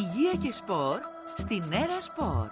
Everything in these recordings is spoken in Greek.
Υγεία και σπορ στην Έρα Σπορ.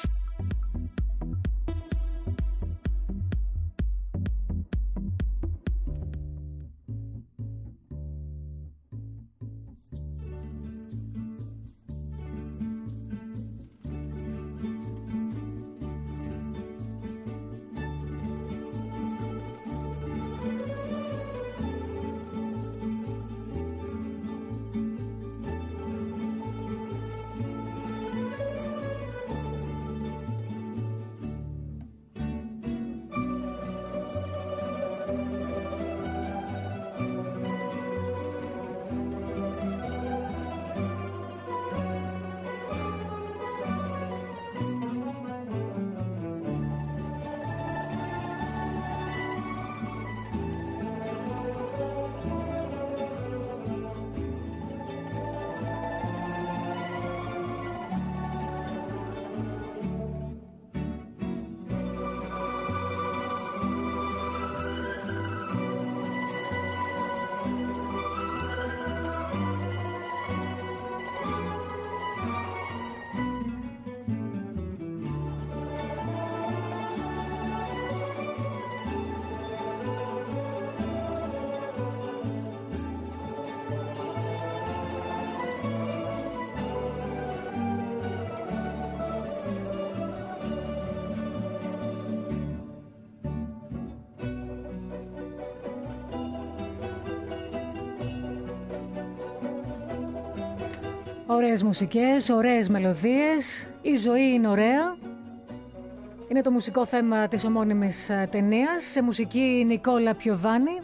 Ωραίες μουσικές, ωραίες μελωδίες, η ζωή είναι ωραία. Είναι το μουσικό θέμα της ομώνυμης ταινίας, σε μουσική Νικόλα Πιοβάνι.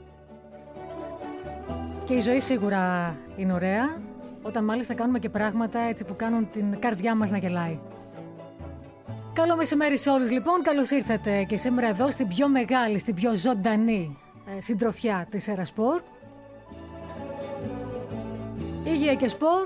Και η ζωή σίγουρα είναι ωραία, όταν μάλιστα κάνουμε και πράγματα έτσι που κάνουν την καρδιά μας να γελάει. Καλό μεσημέρι σε όλους λοιπόν, καλώς ήρθατε και σήμερα εδώ στην πιο μεγάλη, στην πιο ζωντανή συντροφιά της Έρα Σπορ. Υγεία και σπορ.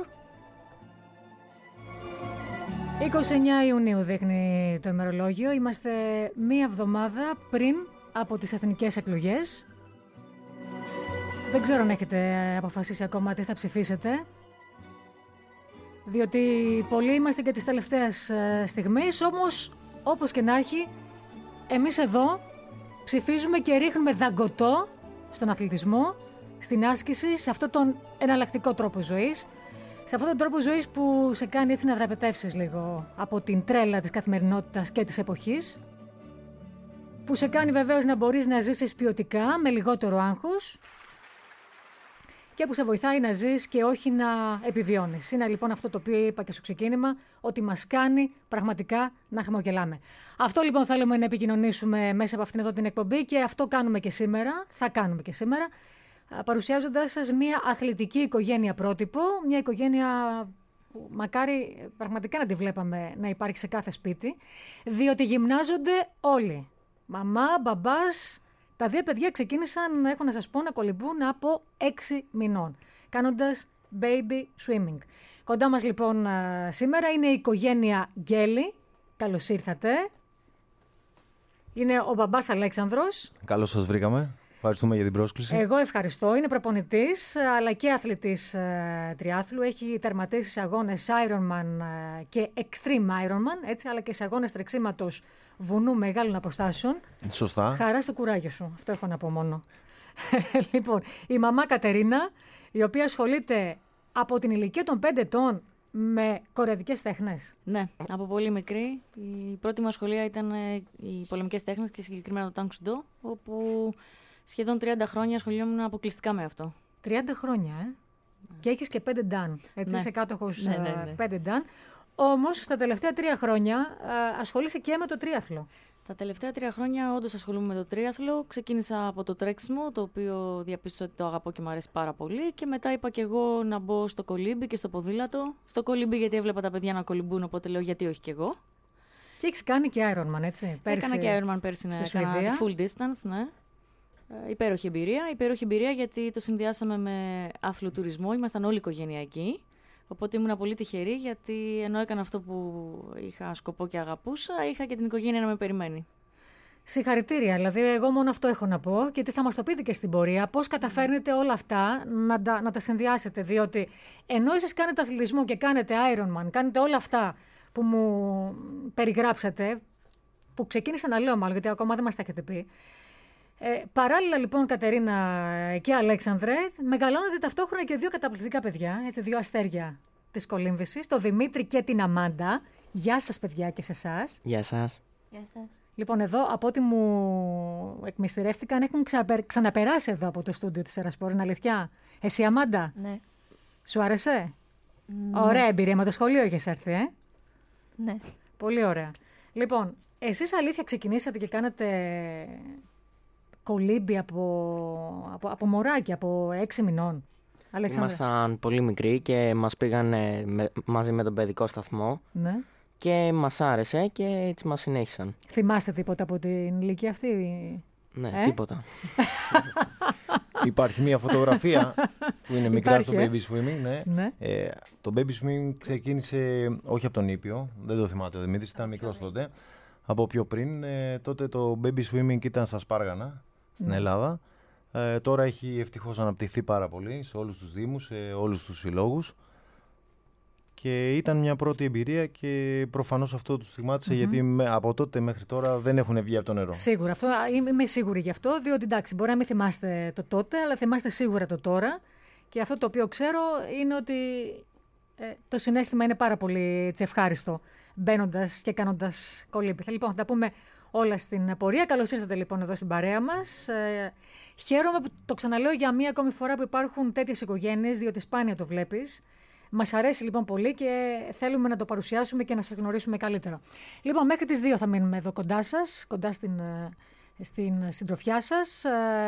29 Ιουνίου δείχνει το ημερολόγιο. Είμαστε μία εβδομάδα πριν από τις εθνικές εκλογές. Δεν ξέρω αν έχετε αποφασίσει ακόμα τι θα ψηφίσετε, διότι πολλοί είμαστε και της τελευταίας στιγμής. Όμως, όπως και να έχει, εμείς εδώ ψηφίζουμε και ρίχνουμε δαγκωτό στον αθλητισμό, στην άσκηση, σε αυτόν τον εναλλακτικό τρόπο ζωής. Σε αυτόν τον τρόπο ζωής που σε κάνει έτσι να δραπετεύσεις λίγο από την τρέλα της καθημερινότητας και της εποχής, που σε κάνει βεβαίως να μπορείς να ζήσεις ποιοτικά, με λιγότερο άγχος και που σε βοηθάει να ζεις και όχι να επιβιώνεις. Είναι λοιπόν αυτό το οποίο είπα και στο ξεκίνημα, ότι μας κάνει πραγματικά να χαμογελάμε. Αυτό λοιπόν θέλουμε να επικοινωνήσουμε μέσα από αυτήν εδώ την εκπομπή και αυτό κάνουμε και σήμερα, θα κάνουμε και σήμερα, παρουσιάζοντας σας μια αθλητική οικογένεια πρότυπο, μια οικογένεια που μακάρι πραγματικά να τη βλέπαμε να υπάρχει σε κάθε σπίτι, διότι γυμνάζονται όλοι. Μαμά, μπαμπάς, τα δύο παιδιά ξεκίνησαν, έχω να σας πω, να κολυμπούν από 6 μηνών, κάνοντας baby swimming. Κοντά μας λοιπόν σήμερα είναι η οικογένεια Γκέλη. Καλώς ήρθατε. Είναι ο μπαμπάς Αλέξανδρος. Καλώς σας βρήκαμε. Ευχαριστούμε για την πρόσκληση. Εγώ ευχαριστώ. Είναι προπονητής αλλά και αθλητής τριάθλου. Έχει τερματίσει σε αγώνες Ironman και Extreme Ironman, έτσι, αλλά και σε αγώνες τρεξίματος βουνού μεγάλων αποστάσεων. Σωστά. Χαρά στο κουράγιο σου. Αυτό έχω να πω μόνο. Λοιπόν, η μαμά Κατερίνα, η οποία ασχολείται από την ηλικία των 5 ετών με κορεατικές τέχνες. Ναι, από πολύ μικρή. Η πρώτη μου σχολεία ήταν οι πολεμικές τέχνες και συγκεκριμένα το Τάνξουντο, όπου σχεδόν 30 χρόνια ασχολιόμουν αποκλειστικά με αυτό. 30 χρόνια, Ναι. Και έχεις και 5 Dan. Έτσι, Ναι. είσαι κάτοχος Ναι. 5 Dan. Όμως, στα τελευταία 3 χρόνια ασχολείσαι και με το τρίαθλο. Τα τελευταία 3 χρόνια όντως ασχολούμαι με το τρίαθλο. Ξεκίνησα από το τρέξιμο, το οποίο διαπίστωσα ότι το αγαπώ και μου αρέσει πάρα πολύ. Και μετά είπα και εγώ να μπω στο κολύμπι και στο ποδήλατο. Στο κολύμπι γιατί έβλεπα τα παιδιά να κολυμπούν, οπότε λέω γιατί όχι κι εγώ. Και έχεις κάνει και Ironman, έτσι. Έκανα και Ironman πέρσι, ναι, έκανα τη full distance, ναι. Υπέροχη εμπειρία γιατί το συνδυάσαμε με αθλοτουρισμό, ήμασταν όλοι οικογενειακοί. Οπότε ήμουν πολύ τυχερή γιατί ενώ έκανα αυτό που είχα σκοπό και αγαπούσα, είχα και την οικογένεια να με περιμένει. Συγχαρητήρια. Δηλαδή, εγώ μόνο αυτό έχω να πω και τι θα μας το πείτε και στην πορεία. Πώς καταφέρνετε όλα αυτά να τα συνδυάσετε. Διότι ενώ εσείς κάνετε αθλητισμό και κάνετε Ironman, κάνετε όλα αυτά που μου περιγράψατε, που ξεκίνησα να λέω μάλλον, γιατί ακόμα δεν μας τα έχετε πει. Παράλληλα, λοιπόν, Κατερίνα και Αλέξανδρε, μεγαλώνετε ταυτόχρονα και δύο καταπληκτικά παιδιά, έτσι, δύο αστέρια της κολύμβησης, τον Δημήτρη και την Αμάντα. Γεια σας, παιδιά, και σε εσάς. Γεια σας. Γεια σας. Λοιπόν, εδώ από ό,τι μου εκμυστηρεύτηκαν, έχουν ξαναπεράσει εδώ από το στούντιο της Ερασπόρ, είναι αλήθεια. Εσύ, Αμάντα, Ναι. σου άρεσε? Ναι. Ωραία εμπειρία, με το σχολείο έχεις έρθει, Ναι. Πολύ ωραία. Λοιπόν, εσείς αλήθεια ξεκινήσατε και κάνατε κολύμπι από μωράκι, από 6 μηνών. Αλέξανδρε. Ήμασταν πολύ μικροί και μας πήγαν μαζί με τον παιδικό σταθμό Ναι. και μας άρεσε και έτσι μας συνέχισαν. Θυμάστε τίποτα από την ηλικία αυτή? Ναι, τίποτα. Υπάρχει μια φωτογραφία που είναι μικρά στο Υπάρχει, baby swimming. Ναι. Ναι. Το baby swimming ξεκίνησε όχι από τον Ήπιο, δεν το θυμάται ο Δημήτρης, ήταν μικρός τότε. Από πιο πριν, τότε το baby swimming ήταν στα Σπάργανα, στην Ελλάδα. Τώρα έχει ευτυχώς αναπτυχθεί πάρα πολύ σε όλους τους δήμους, σε όλους τους συλλόγους. Και ήταν μια πρώτη εμπειρία και προφανώς αυτό τους στιγμάτισε, γιατί από τότε μέχρι τώρα δεν έχουν βγει από το νερό. Σίγουρα. Αυτό, είμαι σίγουρη γι' αυτό, διότι εντάξει, μπορεί να μην θυμάστε το τότε, αλλά θυμάστε σίγουρα το τώρα. Και αυτό το οποίο ξέρω είναι ότι το συναίσθημα είναι πάρα πολύ ευχάριστο, μπαίνοντας και κάνοντας κολύμπι. Λοιπόν, θα τα πούμε όλα στην πορεία. Καλώς ήρθατε λοιπόν εδώ στην παρέα μας. Χαίρομαι που το ξαναλέω για μία ακόμη φορά που υπάρχουν τέτοιες οικογένειες, διότι σπάνια το βλέπεις. Μας αρέσει λοιπόν πολύ και θέλουμε να το παρουσιάσουμε και να σας γνωρίσουμε καλύτερα. Λοιπόν, μέχρι τις 2 θα μείνουμε εδώ κοντά σας, κοντά στην συντροφιά σας.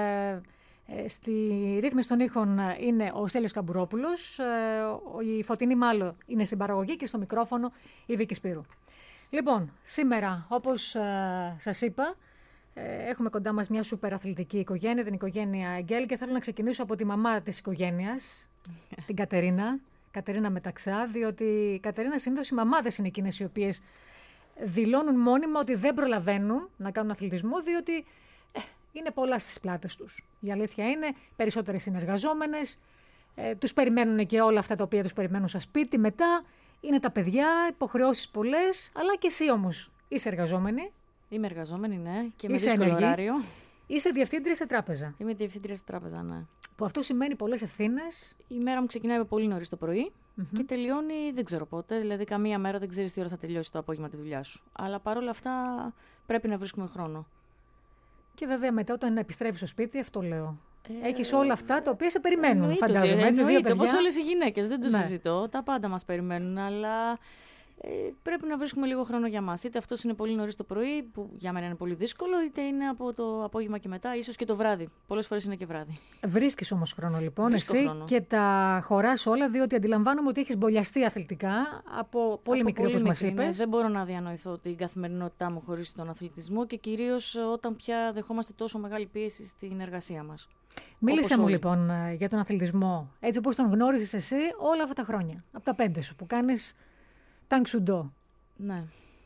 Στη ρύθμιση των ήχων είναι ο Στέλιος Καμπουρόπουλος, η Φωτεινή Μάλλο είναι στην παραγωγή και στο μικρόφωνο η Βίκη Σπύρου. Λοιπόν, σήμερα, όπως σας είπα, έχουμε κοντά μας μια σούπερ αθλητική οικογένεια, την οικογένεια Εγγέλ, και θέλω να ξεκινήσω από τη μαμά της οικογένειας, την Κατερίνα Μεταξά, διότι η Κατερίνα συνήθως οι μαμάδες είναι εκείνες οι οποίες δηλώνουν μόνιμα ότι δεν προλαβαίνουν να κάνουν αθλητισμό, διότι είναι πολλά στις πλάτες τους. Η αλήθεια είναι, περισσότερες είναι εργαζόμενες, τους περιμένουν και όλα αυτά τα οποία τους περιμένουν στο σπίτι. Μετά είναι τα παιδιά, υποχρεώσεις πολλές, αλλά και εσύ όμως είσαι εργαζόμενη. Είμαι εργαζόμενη, ναι, και με Είσαι δύσκολο ενεργή. ωράριο. Είσαι διευθύντρια σε τράπεζα. Είμαι διευθύντρια στη τράπεζα, ναι. Που αυτό σημαίνει πολλές ευθύνες. Η μέρα μου ξεκινάει πολύ νωρίς το πρωί και τελειώνει δεν ξέρω πότε. Δηλαδή, καμία μέρα δεν ξέρεις τι ώρα θα τελειώσει το απόγευμα τη δουλειά σου. Αλλά παρόλα αυτά πρέπει να βρίσκουμε χρόνο. Και βέβαια μετά όταν επιστρέφεις στο σπίτι, αυτό λέω. Έχεις όλα αυτά τα οποία σε περιμένουν, φαντάζομαι. Έτσι, δύο Εννοείται, παιδιά. όπως όλες οι γυναίκες, δεν το Ναι. συζητώ. Τα πάντα μας περιμένουν, αλλά πρέπει να βρίσκουμε λίγο χρόνο για μας. Είτε αυτό είναι πολύ νωρίς το πρωί, που για μένα είναι πολύ δύσκολο, είτε είναι από το απόγευμα και μετά, ίσως και το βράδυ. Πολλές φορές είναι και βράδυ. Βρίσκεις όμως χρόνο λοιπόν Βρίσκω εσύ χρόνο. και τα χωράς όλα, διότι αντιλαμβάνομαι ότι έχεις μπολιαστεί αθλητικά από πολύ μικρή, όπως μας μικρή, ναι. είπες. Δεν μπορώ να διανοηθώ την καθημερινότητά μου χωρίς τον αθλητισμό και κυρίως όταν πια δεχόμαστε τόσο μεγάλη πίεση στην εργασία μας. Μίλησε όπως μου όλοι. λοιπόν για τον αθλητισμό, έτσι όπως τον γνώρισες εσύ όλα αυτά τα χρόνια, από τα 5 σου που κάνεις τανξουντό. Ναι.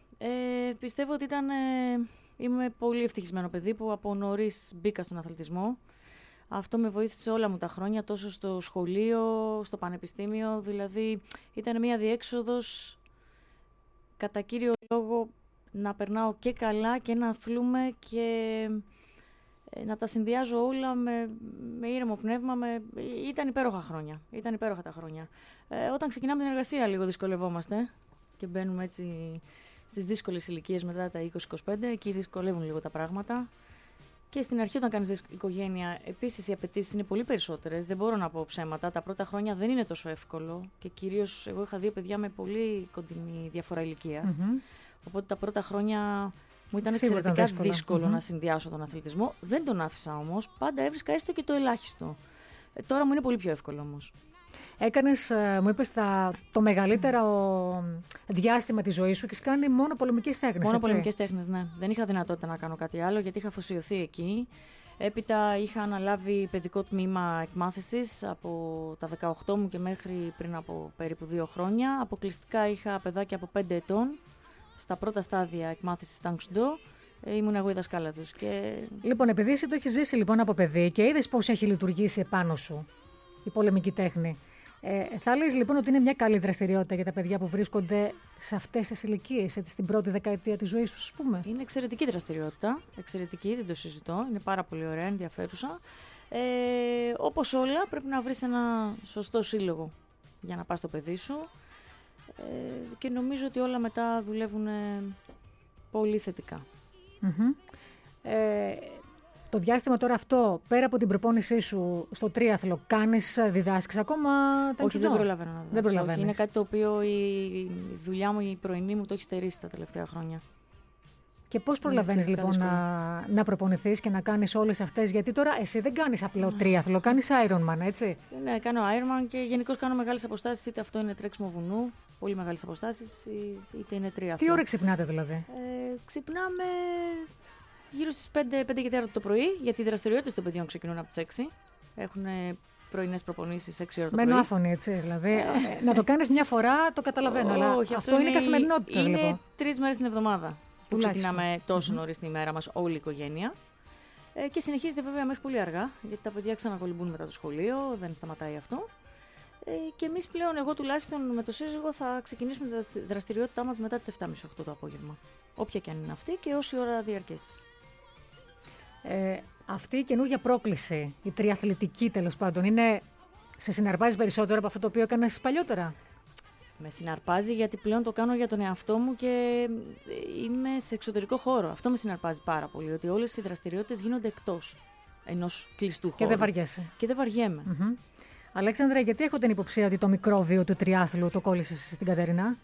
Πιστεύω ότι είμαι πολύ ευτυχισμένο παιδί που από νωρίς μπήκα στον αθλητισμό. Αυτό με βοήθησε όλα μου τα χρόνια, τόσο στο σχολείο, στο πανεπιστήμιο. Δηλαδή ήταν μια διέξοδος κατά κύριο λόγο να περνάω και καλά και να αθλούμε και να τα συνδυάζω όλα με ήρεμο πνεύμα. Ήταν υπέροχα χρόνια. Ήταν υπέροχα τα χρόνια. Όταν ξεκινάμε την εργασία λίγο δυσκολευόμαστε και μπαίνουμε έτσι στις δύσκολες ηλικίες μετά τα 20-25, εκεί δυσκολεύουν λίγο τα πράγματα. Και στην αρχή όταν κάνεις οικογένεια, επίσης οι απαιτήσεις είναι πολύ περισσότερες. Δεν μπορώ να πω ψέματα. Τα πρώτα χρόνια δεν είναι τόσο εύκολο και κυρίως εγώ είχα 2 παιδιά με πολύ κοντινή διαφορά ηλικίας. Οπότε τα πρώτα χρόνια μου ήταν Σίγουρα ήταν εξαιρετικά δύσκολο. δύσκολο να συνδυάσω τον αθλητισμό. Δεν τον άφησα όμως. Πάντα έβρισκα έστω και το ελάχιστο. Τώρα μου είναι πολύ πιο εύκολο όμως. Έκανες, μου είπες, το μεγαλύτερο διάστημα της ζωής σου και κάνει μόνο πολεμικές τέχνες. Μόνο έτσι? πολεμικές τέχνες, ναι. Δεν είχα δυνατότητα να κάνω κάτι άλλο γιατί είχα αφοσιωθεί εκεί. Έπειτα είχα αναλάβει παιδικό τμήμα εκμάθησης από τα 18 μου και μέχρι πριν από περίπου 2 χρόνια. Αποκλειστικά είχα παιδάκια από 5 ετών στα πρώτα στάδια εκμάθησης τανξουντό ήμουν εγώ η δασκάλα τους. Και... Λοιπόν, επειδή εσύ το έχεις ζήσει λοιπόν από παιδί και είδες πώς έχει λειτουργήσει επάνω σου η πολεμική τέχνη, θα λες λοιπόν ότι είναι μια καλή δραστηριότητα για τα παιδιά που βρίσκονται σε αυτές τις ηλικίες, έτσι, στην πρώτη δεκαετία της ζωής τους, ας πούμε? Είναι εξαιρετική δραστηριότητα. Εξαιρετική, δεν το συζητώ. Είναι πάρα πολύ ωραία, ενδιαφέρουσα. Όπως όλα, πρέπει να βρεις ένα σωστό σύλλογο για να πας στο παιδί σου. Και νομίζω ότι όλα μετά δουλεύουν πολύ θετικά. Το διάστημα τώρα αυτό, πέρα από την προπόνησή σου στο τρίαθλο, διδάσκεις ακόμα τα Όχι, δεν προλαβαίνω να Δεν προλαβαίνεις. Όχι, είναι κάτι το οποίο η δουλειά μου, η πρωινή μου το έχει στερήσει τα τελευταία χρόνια. Και πώς προλαβαίνεις λοιπόν να προπονηθείς και να κάνεις όλες αυτές? Γιατί τώρα εσύ δεν κάνεις απλό τρίαθλο, κάνεις Ironman, έτσι? Ναι, κάνω Ironman και γενικώς κάνω μεγάλες αποστάσεις, είτε αυτό είναι τρέξιμο βουνού, πολύ μεγάλες αποστάσεις, είτε είναι τρίαθλο. Τι ώρα ξυπνάτε δηλαδή? Ξυπνάμε γύρω στις 5 και 4 το πρωί, γιατί οι δραστηριότητες των παιδιών ξεκινούν από τις 6. Έχουν πρωινές προπονήσεις 6 ώρα το πρωί. Μένω άφωνη, έτσι, δηλαδή. Να το κάνεις μια φορά, το καταλαβαίνω, αλλά Όχι, αυτό είναι καθημερινότητα. Είναι 3 μέρες την εβδομάδα που Τουλάχιστον. ξεκινάμε τόσο νωρίς την ημέρα μας, όλη η οικογένεια. Και συνεχίζεται βέβαια μέχρι πολύ αργά, γιατί τα παιδιά ξανακολυμπούν μετά το σχολείο, δεν σταματάει αυτό. Και εμείς πλέον, εγώ τουλάχιστον με το σύζυγο, θα ξεκινήσουμε τη δραστηριότητά μας μετά τις 7.30-8 το απόγευμα. Όποια και αν είναι αυτή και όση ώρα διαρκέσει. Αυτή η καινούργια πρόκληση, η τριαθλητική τέλος πάντων, σε συναρπάζει περισσότερο από αυτό το οποίο έκανες παλιότερα? Με συναρπάζει γιατί πλέον το κάνω για τον εαυτό μου και είμαι σε εξωτερικό χώρο. Αυτό με συναρπάζει πάρα πολύ, ότι όλες οι δραστηριότητες γίνονται εκτός ενός κλειστού χώρου. Και δεν βαριέσαι. Και δεν βαριέμαι. Αλέξανδρα, γιατί έχω την υποψία ότι το μικρόβιο του τριάθλου το κόλλησες στην Κατερίνα?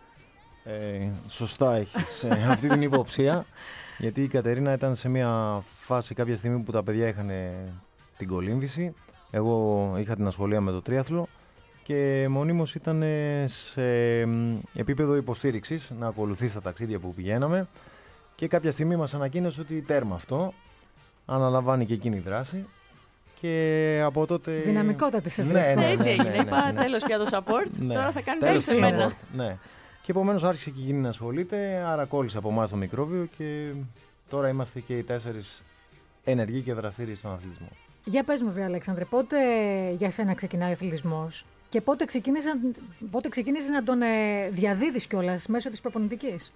Σωστά έχεις αυτή την υποψία, γιατί η Κατερίνα ήταν σε μια φάση κάποια στιγμή που τα παιδιά είχαν την κολύμβηση. Εγώ είχα την ασχολία με το τρίαθλο και μονίμως ήταν σε επίπεδο υποστήριξης να ακολουθεί στα ταξίδια που πηγαίναμε, και κάποια στιγμή μας ανακοίνωσε ότι τέρμα αυτό, αναλαμβάνει και εκείνη η δράση. Και από τότε... Δυναμικότατη σε βρίσκω. Έτσι έγινε. Είπα τέλος πια το support. Τώρα θα κάνει τέλος σε μένα. Ναι. Και επομένως άρχισε και εκείνη να ασχολείται, άρα κόλλησε από εμάς το μικρόβιο και τώρα είμαστε και οι 4 ενεργοί και δραστήριοι στον αθλητισμό. Για πες μου, βρε Αλέξανδρε, πότε για σένα ξεκινάει ο αθλητισμός και πότε ξεκίνησες να τον διαδίδεις κιόλας μέσω της προπονητικής?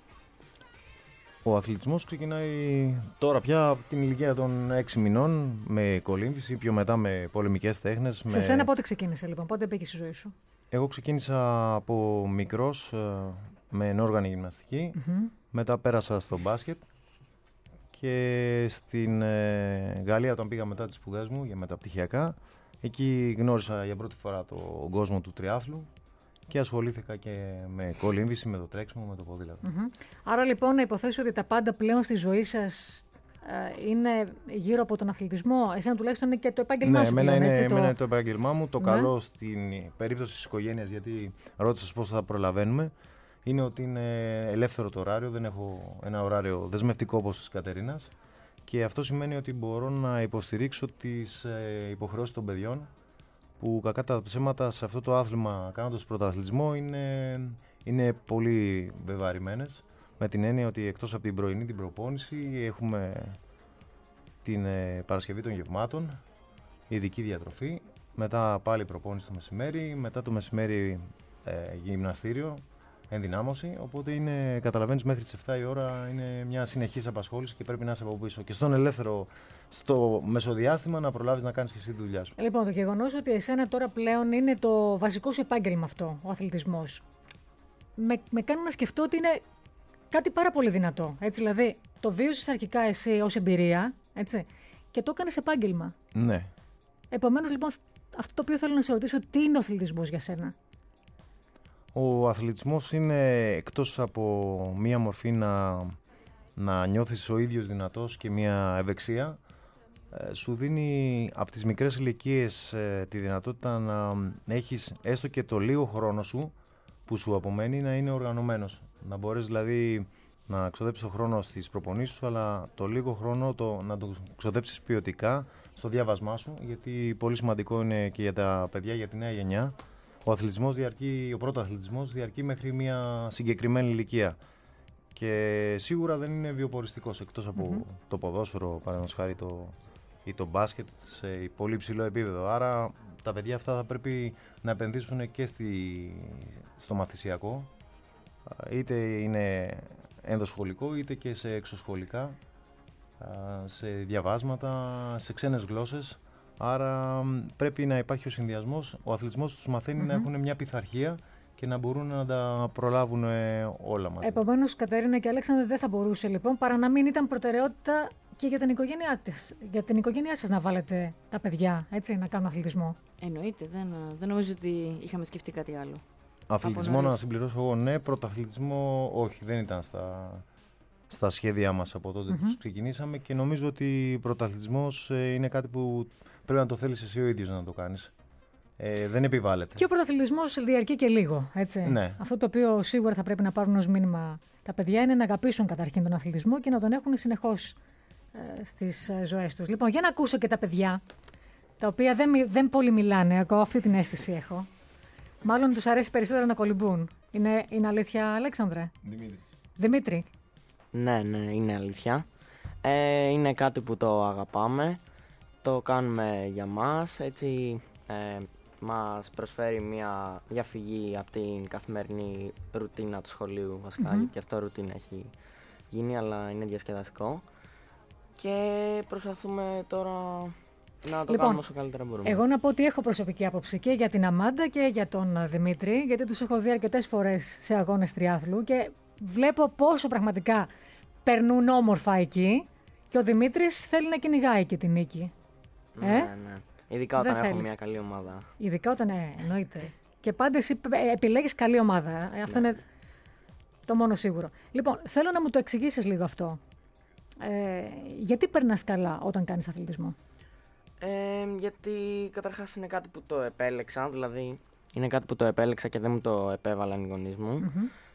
Ο αθλητισμός ξεκινάει τώρα πια από την ηλικία των 6 μηνών με κολύμβηση, πιο μετά με πολεμικές τέχνες. Σε σένα πότε ξεκίνησε λοιπόν, πότε μπήκε στη ζωή σου? Εγώ ξεκίνησα από μικρός με ενόργανη γυμναστική, μετά πέρασα στο μπάσκετ και στην Γαλλία όταν πήγα μετά τις σπουδές μου για μεταπτυχιακά, εκεί γνώρισα για πρώτη φορά τον κόσμο του τριάθλου και ασχολήθηκα και με κολύμβηση, με το τρέξιμο, με το ποδήλατο. Άρα λοιπόν να υποθέσω ότι τα πάντα πλέον στη ζωή σας είναι γύρω από τον αθλητισμό. Εσένα τουλάχιστον είναι και το επάγγελμά σου. Εμένα είναι το επάγγελμά μου. Το καλό στην περίπτωση της οικογένειας, γιατί ρώτησες πώς θα προλαβαίνουμε, είναι ότι είναι ελεύθερο το ωράριο. Δεν έχω ένα ωράριο δεσμευτικό όπως της Κατερίνας. Και αυτό σημαίνει ότι μπορώ να υποστηρίξω τις υποχρεώσεις των παιδιών, που κακά τα ψέματα σε αυτό το άθλημα, κάνοντας πρωταθλητισμό, είναι πολύ βεβαρημένες. Με την έννοια ότι εκτός από την πρωινή την προπόνηση έχουμε την Παρασκευή των γευμάτων, ειδική διατροφή, μετά πάλι προπόνηση το μεσημέρι, μετά το μεσημέρι γυμναστήριο, ενδυνάμωση, οπότε καταλαβαίνεις μέχρι τις 7 η ώρα είναι μια συνεχής απασχόληση και πρέπει να είσαι από πίσω. Και στον ελεύθερο, στο μεσοδιάστημα να προλάβεις να κάνεις και εσύ τη δουλειά σου. Λοιπόν, το γεγονός ότι εσένα τώρα πλέον είναι το βασικό σου επάγγελμα αυτό, ο αθλητισμός, με κάνει να σκεφτώ ότι είναι κάτι πάρα πολύ δυνατό. Έτσι, δηλαδή, το βίωσες αρχικά εσύ ως εμπειρία, έτσι, και το έκανες επάγγελμα. Ναι. Επομένως, λοιπόν, αυτό το οποίο θέλω να σε ρωτήσω, τι είναι ο αθλητισμός για σένα? Ο αθλητισμός είναι, εκτός από μία μορφή να νιώθεις ο ίδιος δυνατός και μία ευεξία, σου δίνει από τις μικρές ηλικίες τη δυνατότητα να έχεις έστω και το λίγο χρόνο σου που σου απομένει να είναι οργανωμένος. Να μπορείς δηλαδή να ξοδέψεις το χρόνο στις προπονήσεις σου, αλλά το λίγο χρόνο να το ξοδέψεις ποιοτικά στο διάβασμά σου, γιατί πολύ σημαντικό είναι και για τα παιδιά, για τη νέα γενιά. Ο πρωτοαθλητισμός διαρκεί μέχρι μια συγκεκριμένη ηλικία. Και σίγουρα δεν είναι βιοποριστικός, εκτός από το ποδόσφαιρο, παραδείγματος χάρη ή το μπάσκετ σε πολύ ψηλό επίπεδο. Άρα τα παιδιά αυτά θα πρέπει να επενδύσουν και στο μαθησιακό, είτε είναι ενδοσχολικό είτε και σε εξωσχολικά, σε διαβάσματα, σε ξένες γλώσσες. Άρα πρέπει να υπάρχει ο συνδυασμός, ο αθλητισμός τους μαθαίνει να έχουν μια πειθαρχία και να μπορούν να τα προλάβουν όλα μαζί. Επομένως, Κατερίνα και Αλέξανδρε, δεν θα μπορούσε λοιπόν παρά να μην ήταν προτεραιότητα και για την οικογένειά της. Για την οικογένειά σας να βάλετε τα παιδιά, έτσι, να κάνουν αθλητισμό. Εννοείται, δεν νομίζω ότι είχαμε σκεφτεί κάτι άλλο. Αθλητισμό, να συμπληρώσω εγώ, ναι. Πρωταθλητισμό, όχι, δεν ήταν στα σχέδιά μας από τότε που ξεκινήσαμε, και νομίζω ότι πρωταθλητισμός είναι κάτι που πρέπει να το θέλεις εσύ ο ίδιος να το κάνεις. Δεν επιβάλλεται. Και ο πρωταθλητισμός διαρκεί και λίγο, έτσι. Ναι. Αυτό το οποίο σίγουρα θα πρέπει να πάρουν ως μήνυμα τα παιδιά είναι να αγαπήσουν καταρχήν τον αθλητισμό και να τον έχουν συνεχώς στις ζωές τους. Λοιπόν, για να ακούσω και τα παιδιά, τα οποία δεν πολύ μιλάνε, ακόμα αυτή την αίσθηση έχω. Μάλλον τους αρέσει περισσότερο να κολυμπούν. Είναι αλήθεια, Αλέξανδρε? Δημήτρη. Ναι, είναι αλήθεια. Είναι κάτι που το αγαπάμε. Το κάνουμε για μας, έτσι μας προσφέρει μια διαφυγή από την καθημερινή ρουτίνα του σχολείου βασικά, γιατί αυτό ρουτίνα έχει γίνει, αλλά είναι διασκεδαστικό. Και προσπαθούμε τώρα να το κάνουμε όσο καλύτερα μπορούμε. Εγώ να πω ότι έχω προσωπική άποψη και για την Αμάντα και για τον Δημήτρη, γιατί τους έχω δει αρκετές φορές σε αγώνες τριάθλου και βλέπω πόσο πραγματικά περνούν όμορφα εκεί, και ο Δημήτρης θέλει να κυνηγάει και την νίκη. Ναι. Ειδικά όταν έχουμε μια καλή ομάδα. Ειδικά όταν, εννοείται. Και πάντα εσύ επιλέγεις καλή ομάδα. Αυτό είναι το μόνο σίγουρο. Λοιπόν, θέλω να μου το εξηγήσεις λίγο αυτό. Γιατί περνάς καλά όταν κάνεις αθλητισμό? Γιατί καταρχάς είναι κάτι που το επέλεξα, δηλαδή είναι κάτι που το επέλεξα και δεν μου το επέβαλαν οι γονείς μου.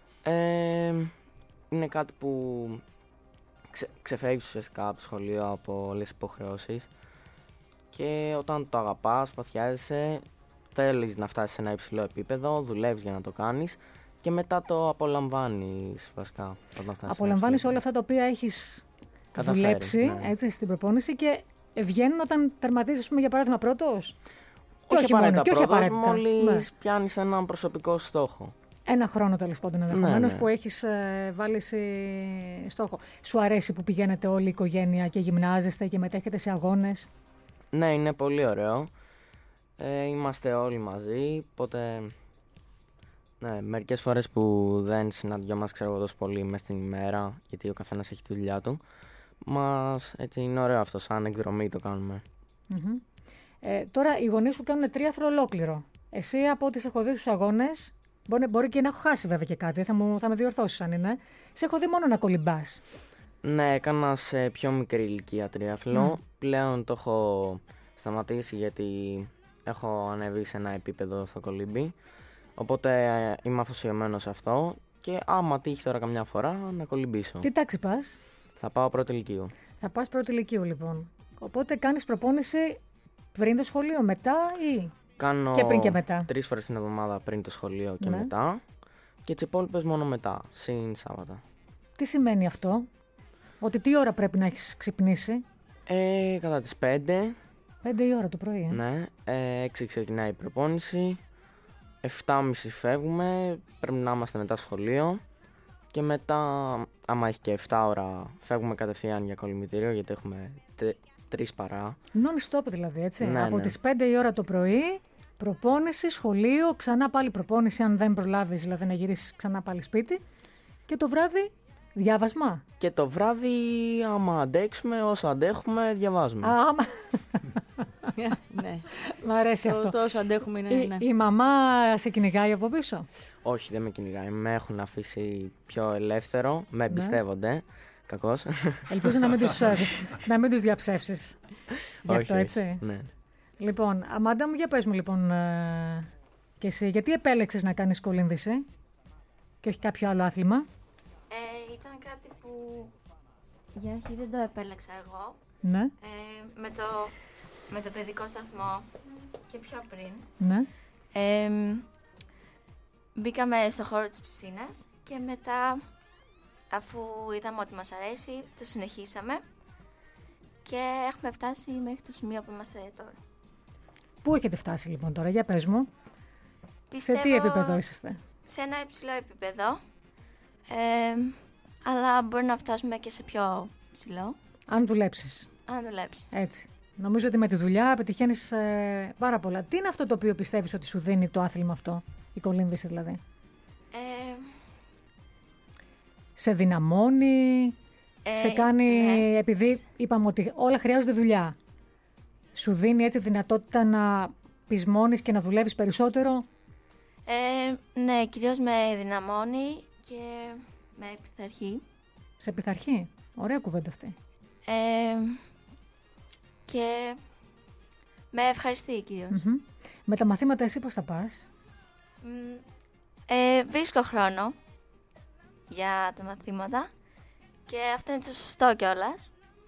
Είναι κάτι που ξεφεύγεις ουσιαστικά από το σχολείο, από όλες τις υποχρεώσεις, και όταν το αγαπάς, παθιάζεσαι, θέλεις να φτάσεις σε ένα υψηλό επίπεδο, δουλεύεις για να το κάνεις και μετά το απολαμβάνεις βασικά. Απολαμβάνεις όλα αυτά τα οποία έχεις δουλέψει, έτσι, στην προπόνηση, και βγαίνουν όταν τερματίζεις, για παράδειγμα, πρώτος. Όχι απαραίτητα πρώτος, μόλις πιάνεις έναν προσωπικό στόχο. Ένα χρόνο τέλος πάντων ενδεχομένως που έχεις βάλει στόχο. Σου αρέσει που πηγαίνετε όλη η οικογένεια και γυμνάζεστε και μετέχετε σε αγώνες? Ναι, είναι πολύ ωραίο. Είμαστε όλοι μαζί, οπότε μερικές φορές που δεν συναντιόμαστε, ξέρω εγώ, τόσο πολύ μες την ημέρα, γιατί ο καθένας έχει τη δουλειά του, έτσι είναι ωραίο αυτό, σαν εκδρομή το κάνουμε. Τώρα οι γονείς σου κάνουν τρίαθλο ολόκληρο. Εσύ, από ό,τι σε έχω δει στους αγώνες, μπορεί και να έχω χάσει βέβαια και κάτι, θα με διορθώσεις αν είναι, σε έχω δει μόνο να κολυμπάς. Ναι, έκανα σε πιο μικρή ηλικία τρίαθλο. Πλέον το έχω σταματήσει γιατί έχω ανεβεί σε ένα επίπεδο στο κολύμπι. Οπότε είμαι αφοσιωμένος σε αυτό και άμα τύχει τώρα καμιά φορά να κολυμπήσω. Τι τάξη πας? Θα πάω πρώτη ηλικίου. Θα πας πρώτη ηλικίου λοιπόν. Οπότε κάνεις προπόνηση πριν το σχολείο, μετά ή? Κάνω και πριν και μετά. 3 φορές την εβδομάδα πριν το σχολείο και μετά. Και τις υπόλοιπες μόνο μετά, συν Σάββατα. Τι σημαίνει αυτό? Ότι τι ώρα πρέπει να έχεις ξυπνήσει? Κατά τις 5. 5 η ώρα το πρωί, Ναι, 6 ξεκινάει η προπόνηση. 7.30 φεύγουμε, πρέπει να είμαστε μετά σχολείο. Και μετά, άμα έχει και 7 ώρα, φεύγουμε κατευθείαν για κολυμβητήριο, γιατί έχουμε 3 παρά. Non-stop δηλαδή, έτσι. Ναι, από τις 5 η ώρα το πρωί, προπόνηση, σχολείο, ξανά πάλι προπόνηση, αν δεν προλάβεις, δηλαδή να γυρίσεις ξανά πάλι σπίτι. Και το βράδυ, διάβασμα. Και το βράδυ, άμα αντέξουμε, όσο αντέχουμε, διαβάζουμε. Ναι. Μ' αρέσει αυτό. Τόσο αντέχουμε είναι. Η μαμά σε κυνηγάει από πίσω? Όχι, δεν με κυνηγάει. Με έχουν αφήσει πιο ελεύθερο. Με εμπιστεύονται. Κακώς. Ελπίζω να μην τους διαψεύσεις. Γι' αυτό, έτσι. Ναι. Λοιπόν, Αμάντα μου, για πες μου λοιπόν και εσύ, γιατί επέλεξες να κάνεις κολύμβηση και όχι κάποιο άλλο άθλημα? Ήταν κάτι που για αρχή δεν το επέλεξα εγώ. Ναι. Με το παιδικό σταθμό και πιο πριν. Ναι. Μπήκαμε στο χώρο της πισίνας και μετά αφού είδαμε ότι μας αρέσει, το συνεχίσαμε και έχουμε φτάσει μέχρι το σημείο που είμαστε τώρα. Πού έχετε φτάσει λοιπόν τώρα, για πες μου. Πιστεύω Σε τι επίπεδο είσαστε? Σε ένα υψηλό επίπεδο, αλλά μπορεί να φτάσουμε και σε πιο ψηλό. Αν δουλέψεις. Αν δουλέψεις. Έτσι. Νομίζω ότι με τη δουλειά πετυχαίνεις πάρα πολλά. Τι είναι αυτό το οποίο πιστεύεις ότι σου δίνει το άθλημα αυτό, η κολύμβηση δηλαδή? Σε δυναμώνει, σε κάνει, ναι. επειδή είπαμε ότι όλα χρειάζονται δουλειά. Σου δίνει έτσι δυνατότητα να πεισμώνεις και να δουλεύεις περισσότερο? Ναι, κυρίως με δυναμώνει και με επιθαρχεί. Σε επιθαρχεί. Ωραία κουβέντα αυτή. Και με ευχαριστεί κυρίως. Με τα μαθήματα εσύ πώς θα πας? Βρίσκω χρόνο για τα μαθήματα και αυτό είναι το σωστό κιόλας.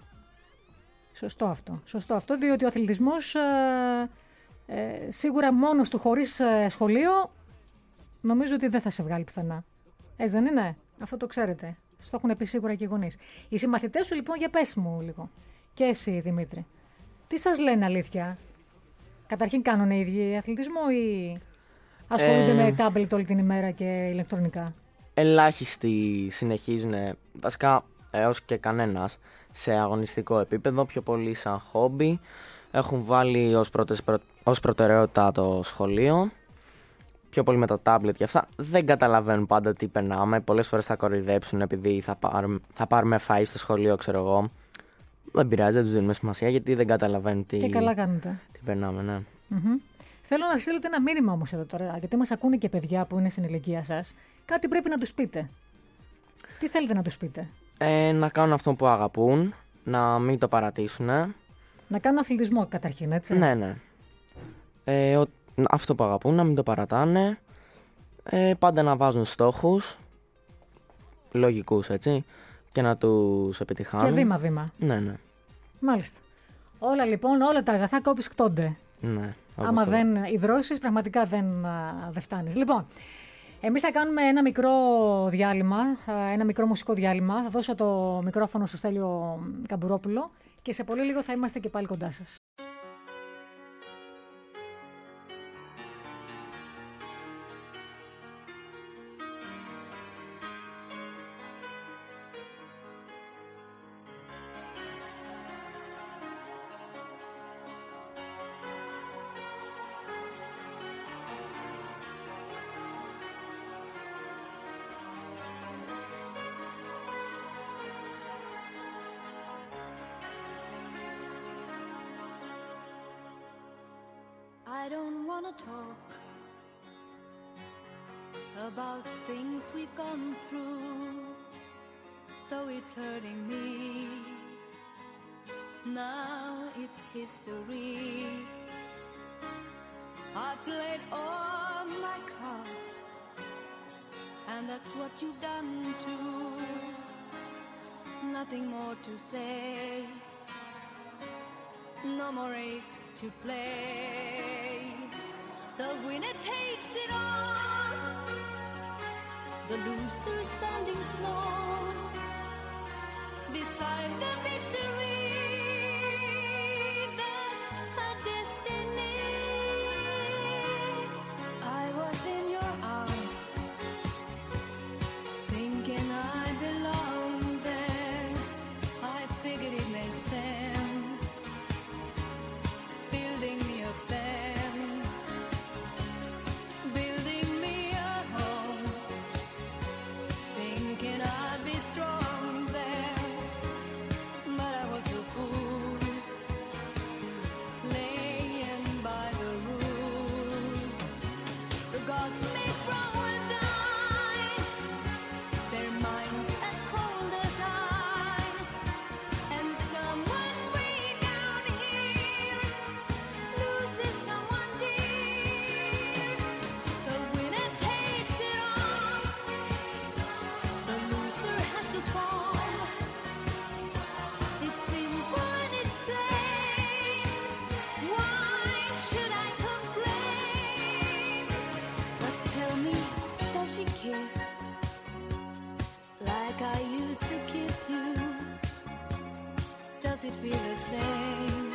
Σωστό αυτό, διότι ο αθλητισμός σίγουρα μόνος του χωρίς σχολείο νομίζω ότι δεν θα σε βγάλει πουθενά. Έτσι δεν είναι? Αυτό το ξέρετε. Σας το έχουν πει σίγουρα και οι γονείς. Οι συμμαθητές σου λοιπόν, για πες μου λίγο. Και εσύ Δημήτρη. Τι σας λένε αλήθεια? Καταρχήν κάνουν οι ίδιοι αθλητισμό ή ασχολούνται με τάμπλετ όλη την ημέρα και ηλεκτρονικά? Ελάχιστοι συνεχίζουν, βασικά έως και κανένας, σε αγωνιστικό επίπεδο, πιο πολύ σαν χόμπι. Έχουν βάλει ως προτεραιότητα το σχολείο, πιο πολύ με τα τάμπλετ και αυτά. Δεν καταλαβαίνουν πάντα τι περνάμε, πολλές φορές θα κοροϊδέψουν επειδή θα πάρουμε φαΐ στο σχολείο, ξέρω εγώ. Δεν πειράζει, δεν τους δίνουμε σημασία γιατί δεν καταλαβαίνουν τι, και καλά κάνετε. Τι περνάμε, ναι. Θέλω να στείλετε ένα μήνυμα όμως εδώ τώρα, γιατί μας ακούνε και παιδιά που είναι στην ηλικία σας. Κάτι πρέπει να τους πείτε. Τι θέλετε να τους πείτε? Να κάνουν αυτό που αγαπούν, να μην το παρατήσουν. Να κάνουν αθλητισμό καταρχήν, έτσι. Ναι. Αυτό που αγαπούν, να μην το παρατάνε. Πάντα να βάζουν στόχους, λογικούς, έτσι, και να τους επιτυχάνουν. Και βήμα-βήμα. Ναι. Μάλιστα. Όλα λοιπόν, όλα τα αγαθά κόπης κτώνται. Ναι. Άμα δεν υδρώσεις, πραγματικά δεν φτάνεις. Λοιπόν, εμείς θα κάνουμε ένα μικρό διάλειμμα, ένα μικρό μουσικό διάλειμμα. Θα δώσω το μικρόφωνο στο Στέλιο Καμπουρόπουλο και σε πολύ λίγο θα είμαστε και πάλι κοντά σας. I don't want to talk about things we've gone through, though it's hurting me. Now it's history. I played all my cards, and that's what you've done too. Nothing more to say, no more race to play. The winner takes it all, the loser standing small beside the victory. That's her destiny. I was in your arms, thinking I belonged there. I figured it made sense, building me a fence, building me a home, thinking I'd be strong there. But I was a fool, laying by the rules. The gods make wrong with eyes, their minds as cold as ice, and someone way down here loses someone dear. The winner takes it all, the loser it feel the same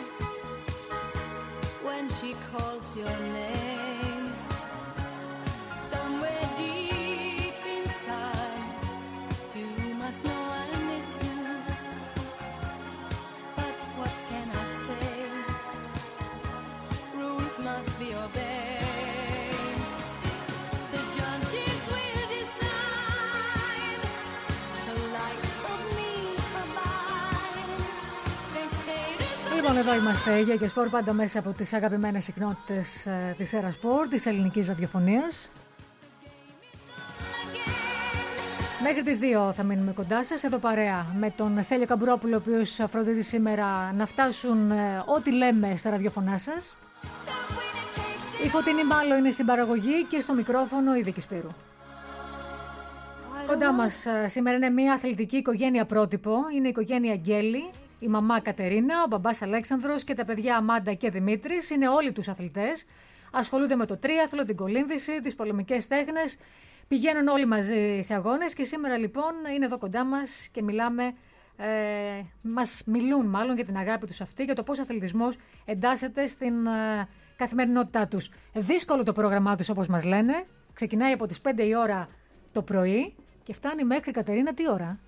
when she calls your name? Somewhere deep inside, you must know I miss you. But what can I say? Rules must be obeyed. The judges will decide the likes of me are mine. Spectators. Λοιπόν, εδώ είμαστε, Γεια και Σπορ, πάντα μέσα από τις αγαπημένες συχνότητες της Έρα Σπορ, της ελληνικής ραδιοφωνίας. Μέχρι τις 2 θα μείνουμε κοντά σας, εδώ παρέα με τον Στέλιο Καμπουρόπουλο, ο οποίος φροντίζει σήμερα να φτάσουν ό,τι λέμε στα ραδιοφωνά σας. Η Φωτεινή Μάλλο είναι στην παραγωγή και στο μικρόφωνο η Δίκη Σπύρου. Κοντά μας σήμερα είναι μια αθλητική οικογένεια πρότυπο, είναι η οικογένεια Γκέλη, η μαμά Κατερίνα, ο μπαμπάς Αλέξανδρος και τα παιδιά Αμάντα και Δημήτρης, είναι όλοι τους αθλητές, ασχολούνται με το τρίαθλο, την κολύμβηση, τις πολεμικές τέχνες. Πηγαίνουν όλοι μαζί σε αγώνες και σήμερα λοιπόν είναι εδώ κοντά μας και μας μιλούν μάλλον για την αγάπη τους αυτή, για το πώς ο αθλητισμός εντάσσεται στην καθημερινότητά τους. Δύσκολο το πρόγραμμά τους όπως μας λένε, ξεκινάει από τις 5 η ώρα το πρωί και φτάνει μέχρι, Κατερίνα, τι ώρα?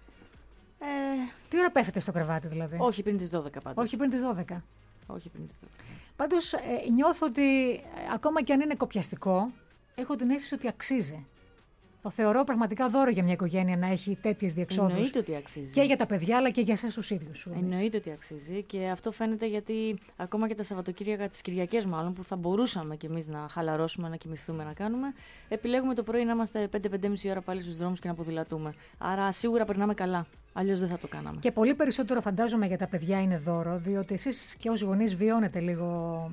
Τι ώρα πέφτετε στο κρεβάτι δηλαδή? Όχι πριν τις 12 πάντως. Όχι πριν τις 12. Όχι πριν τις 12. Πάντως νιώθω ότι ακόμα και αν είναι κοπιαστικό, έχω την αίσθηση ότι αξίζει. Το θεωρώ πραγματικά δώρο για μια οικογένεια να έχει τέτοιες διεξόδους. Εννοείται ότι αξίζει. Και για τα παιδιά, αλλά και για εσάς τους ίδιους. Εννοείται ότι αξίζει και αυτό φαίνεται γιατί ακόμα και τα Σαββατοκύριακα, τις Κυριακές μάλλον, που θα μπορούσαμε κι εμείς να χαλαρώσουμε, να κοιμηθούμε, να κάνουμε, επιλέγουμε το πρωί να είμαστε 5-5,5 ώρα πάλι στους δρόμους και να ποδηλατούμε. Άρα σίγουρα περνάμε καλά. Αλλιώς δεν θα το κάναμε. Και πολύ περισσότερο φαντάζομαι για τα παιδιά είναι δώρο, διότι εσείς και ως γονείς βιώνετε λίγο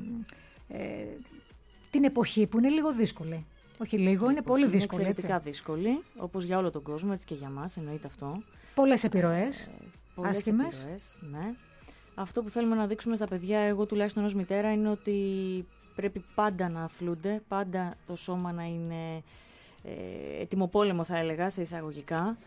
την εποχή που είναι λίγο δύσκολη. Όχι λίγο, είναι πολύ δύσκολη. Είναι εξαιρετικά δύσκολη, όπως για όλο τον κόσμο, έτσι και για μας, εννοείται αυτό. Πολλές επιρροές, άσχημες. Επιρροές, ναι. Αυτό που θέλουμε να δείξουμε στα παιδιά, εγώ τουλάχιστον ως μητέρα, είναι ότι πρέπει πάντα να αθλούνται, πάντα το σώμα να είναι ετοιμοπόλεμο, θα έλεγα, σε εισαγωγικά.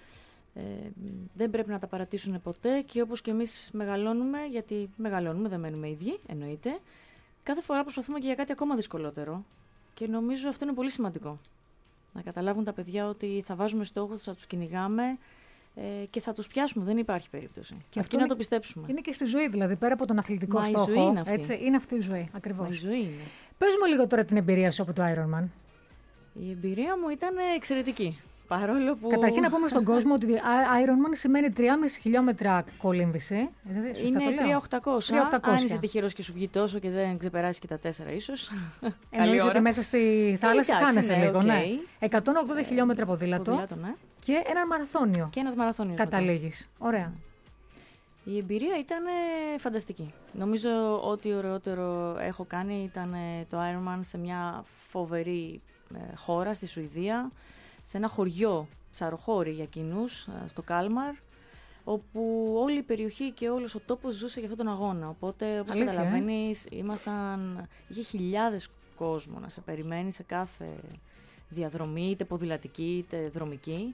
Δεν πρέπει να τα παρατήσουν ποτέ και όπως και εμείς μεγαλώνουμε, γιατί μεγαλώνουμε, δεν μένουμε ίδιοι, εννοείται, κάθε φορά προσπαθούμε και για κάτι ακόμα δυσκολότερο. Και νομίζω αυτό είναι πολύ σημαντικό. Να καταλάβουν τα παιδιά ότι θα βάζουμε στόχους, θα τους κυνηγάμε και θα τους πιάσουμε. Δεν υπάρχει περίπτωση. Και αυτό να το πιστέψουμε. Είναι και στη ζωή, δηλαδή, πέρα από τον αθλητικό στόχο. Η ζωή είναι αυτή. Έτσι, είναι αυτή η ζωή, ακριβώς. Η ζωή είναι. Πες μου λίγο τώρα την εμπειρία σου από το Ironman. Η εμπειρία μου ήταν εξαιρετική. Παρόλο που... Καταρχήν να πούμε στον κόσμο ότι Ironman σημαίνει 3,5 χιλιόμετρα κολύμβηση. Είναι 3.800. Αν είσαι τυχερός και σου βγει τόσο και δεν ξεπεράσει και τα 4 ίσως. Εννοείς ότι μέσα στη θάλασσα χάνεσαι λίγο. Ναι. 180 χιλιόμετρα ποδήλατο ναι. Και ένα μαραθώνιο. Και ένας μαραθώνιος. Καταλήγεις. Ωραία. Η εμπειρία ήταν φανταστική. Νομίζω ότι ωραιότερο έχω κάνει ήταν το Ironman σε μια φοβερή χώρα στη Σουηδία, σε ένα χωριό, ψαροχώρι για κοινούς, στο Κάλμαρ, όπου όλη η περιοχή και όλος ο τόπος ζούσε για αυτόν τον αγώνα. Οπότε, όπως καταλαβαίνεις, είχε χιλιάδες κόσμο να σε περιμένει σε κάθε διαδρομή, είτε ποδηλατική είτε δρομική.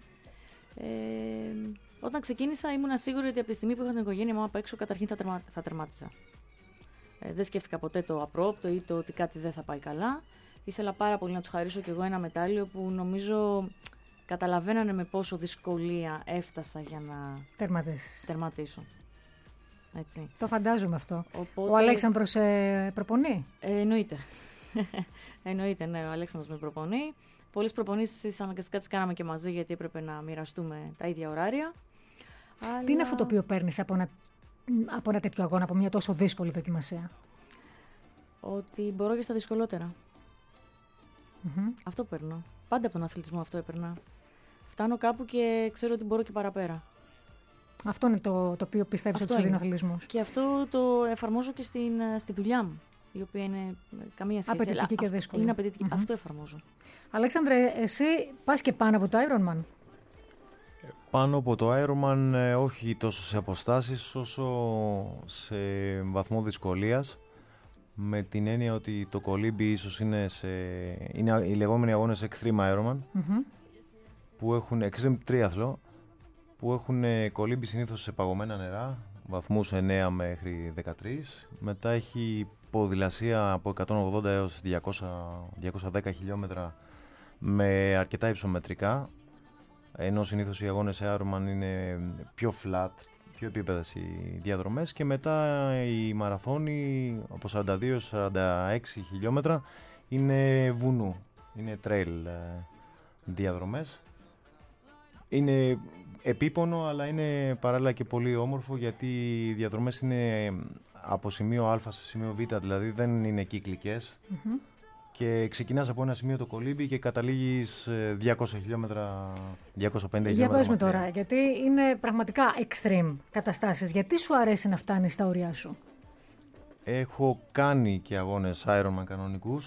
Όταν ξεκίνησα ήμουν σίγουρη ότι από τη στιγμή που είχα την οικογένεια μου απ' έξω, καταρχήν θα τερμάτιζα. Δεν σκέφτηκα ποτέ το απρόπτο ή το ότι κάτι δεν θα πάει καλά. Ήθελα πάρα πολύ να τους χαρίσω κι εγώ ένα μετάλλιο που νομίζω καταλαβαίνανε με πόσο δυσκολία έφτασα για να τερματίσω. Έτσι. Το φαντάζομαι αυτό. Οπότε... Ο Αλέξανδρος προπονεί? Εννοείται. Εννοείται, ναι, ο Αλέξανδρος με προπονεί. Πολλές προπονήσεις αναγκαστικά τις κάναμε και μαζί γιατί έπρεπε να μοιραστούμε τα ίδια ωράρια. Τι είναι αυτό το οποίο παίρνεις από ένα τέτοιο αγώνα, από μια τόσο δύσκολη δοκιμασία? Ότι μπορώ και στα δυσκολότερα. Αυτό παίρνω. Πάντα από τον αθλητισμό αυτό έπαιρνα. Φτάνω κάπου και ξέρω ότι μπορώ και παραπέρα. Αυτό είναι το οποίο πιστεύεις ότι σου δίνει ο αθλητισμός. Και αυτό το εφαρμόζω και στη δουλειά μου, η οποία είναι καμία σχέση. Απαιτητική και δύσκολη. Είναι απαιτητική. Αυτό εφαρμόζω. Αλέξανδρε, εσύ πας και πάνω από το Ironman? Πάνω από το Ironman όχι τόσο σε αποστάσεις όσο σε βαθμό δυσκολίας. Με την έννοια ότι το κολύμπι ίσως είναι οι λεγόμενοι αγώνες Extreme Ironman, που έχουν Extreme Triathlon, που έχουν κολύμπι συνήθως σε παγωμένα νερά, βαθμούς 9 μέχρι 13. Μετά έχει ποδηλασία από 180 έως 210 χιλιόμετρα με αρκετά υψομετρικά, ενώ συνήθως οι αγώνες Ironman είναι πιο flat, πιο επίπεδες οι διαδρομές, και μετά οι μαραθώνοι από 42-46 χιλιόμετρα είναι βουνού, είναι trail διαδρομές. Είναι επίπονο, αλλά είναι παράλληλα και πολύ όμορφο, γιατί οι διαδρομές είναι από σημείο Α σε σημείο Β, δηλαδή δεν είναι κύκλικες. Και ξεκινάς από ένα σημείο το κολύμπι και καταλήγεις 200 χιλιόμετρα, 250 χιλιόμετρα. Για πες με τώρα, γιατί είναι πραγματικά extreme καταστάσεις. Γιατί σου αρέσει να φτάνεις στα όρια σου? Έχω κάνει και αγώνες Ironman κανονικούς.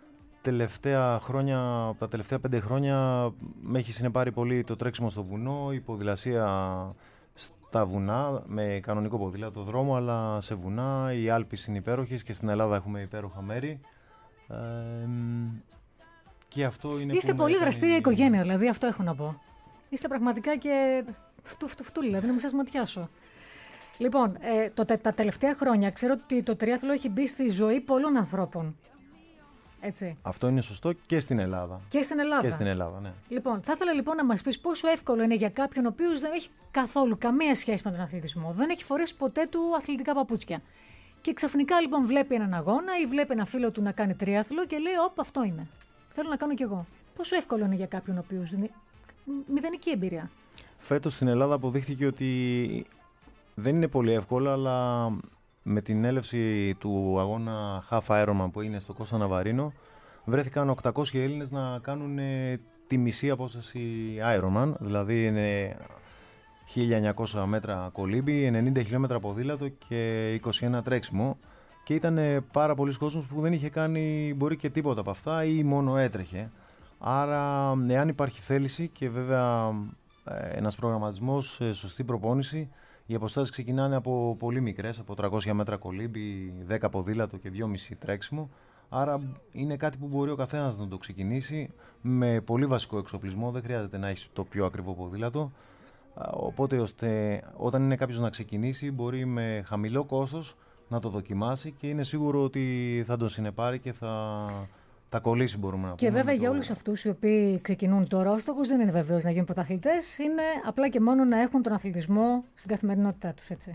Τα τελευταία 5 χρόνια με έχει συνεπάρει πολύ το τρέξιμο στο βουνό, η ποδηλασία στα βουνά, με κανονικό ποδήλατο δρόμο, αλλά σε βουνά. Οι Άλπεις είναι υπέροχες και στην Ελλάδα έχουμε υπέροχα μέρη. Και αυτό είναι. Είστε πολύ δραστήρια οικογένεια, δηλαδή, αυτό έχω να πω. Είστε πραγματικά και φτου, δηλαδή, να μην σας ματιάσω. Λοιπόν, τα τελευταία χρόνια ξέρω ότι το τριάθλο έχει μπει στη ζωή πολλών ανθρώπων. Έτσι. Αυτό είναι σωστό και στην Ελλάδα. Και στην Ελλάδα. Και στην Ελλάδα, ναι. Λοιπόν, θα ήθελα λοιπόν να μας πεις πόσο εύκολο είναι για κάποιον ο οποίος δεν έχει καθόλου καμία σχέση με τον αθλητισμό, δεν έχει φορέσει ποτέ του αθλητικά παπούτσια. Και ξαφνικά λοιπόν βλέπει έναν αγώνα ή βλέπει ένα φίλο του να κάνει τρίαθλο και λέει: όπ, αυτό είναι. Θέλω να κάνω κι εγώ. Πόσο εύκολο είναι για κάποιον ο οποίος δεν έχει μηδενική εμπειρία? Φέτος στην Ελλάδα αποδείχθηκε ότι δεν είναι πολύ εύκολο, αλλά με την έλευση του αγώνα Half Ironman που είναι στο Κώστα Ναβαρίνο, βρέθηκαν 800 Έλληνες να κάνουν τη μισή απόσταση Ironman, δηλαδή είναι 1900 μέτρα κολύμπι, 90 χιλιόμετρα ποδήλατο και 21 τρέξιμο, και ήταν πάρα πολλοί κόσμος που δεν είχε κάνει μπορεί και τίποτα από αυτά ή μόνο έτρεχε. Άρα, εάν υπάρχει θέληση και βέβαια ένας προγραμματισμός, σωστή προπόνηση, οι αποστάσεις ξεκινάνε από πολύ μικρές, από 300 μέτρα κολύμπι, 10 ποδήλατο και 2,5 τρέξιμο. Άρα είναι κάτι που μπορεί ο καθένας να το ξεκινήσει με πολύ βασικό εξοπλισμό, δεν χρειάζεται να έχει το πιο ακριβό ποδήλατο. Οπότε ώστε όταν είναι κάποιος να ξεκινήσει μπορεί με χαμηλό κόστος να το δοκιμάσει και είναι σίγουρο ότι θα τον συνεπάρει και θα κολλήσει, μπορούμε να πούμε. Και βέβαια για όλους αυτούς οι οποίοι ξεκινούν τώρα, ο στόχος δεν είναι βεβαίως να γίνουν πρωταθλητές, είναι απλά και μόνο να έχουν τον αθλητισμό στην καθημερινότητά τους, έτσι.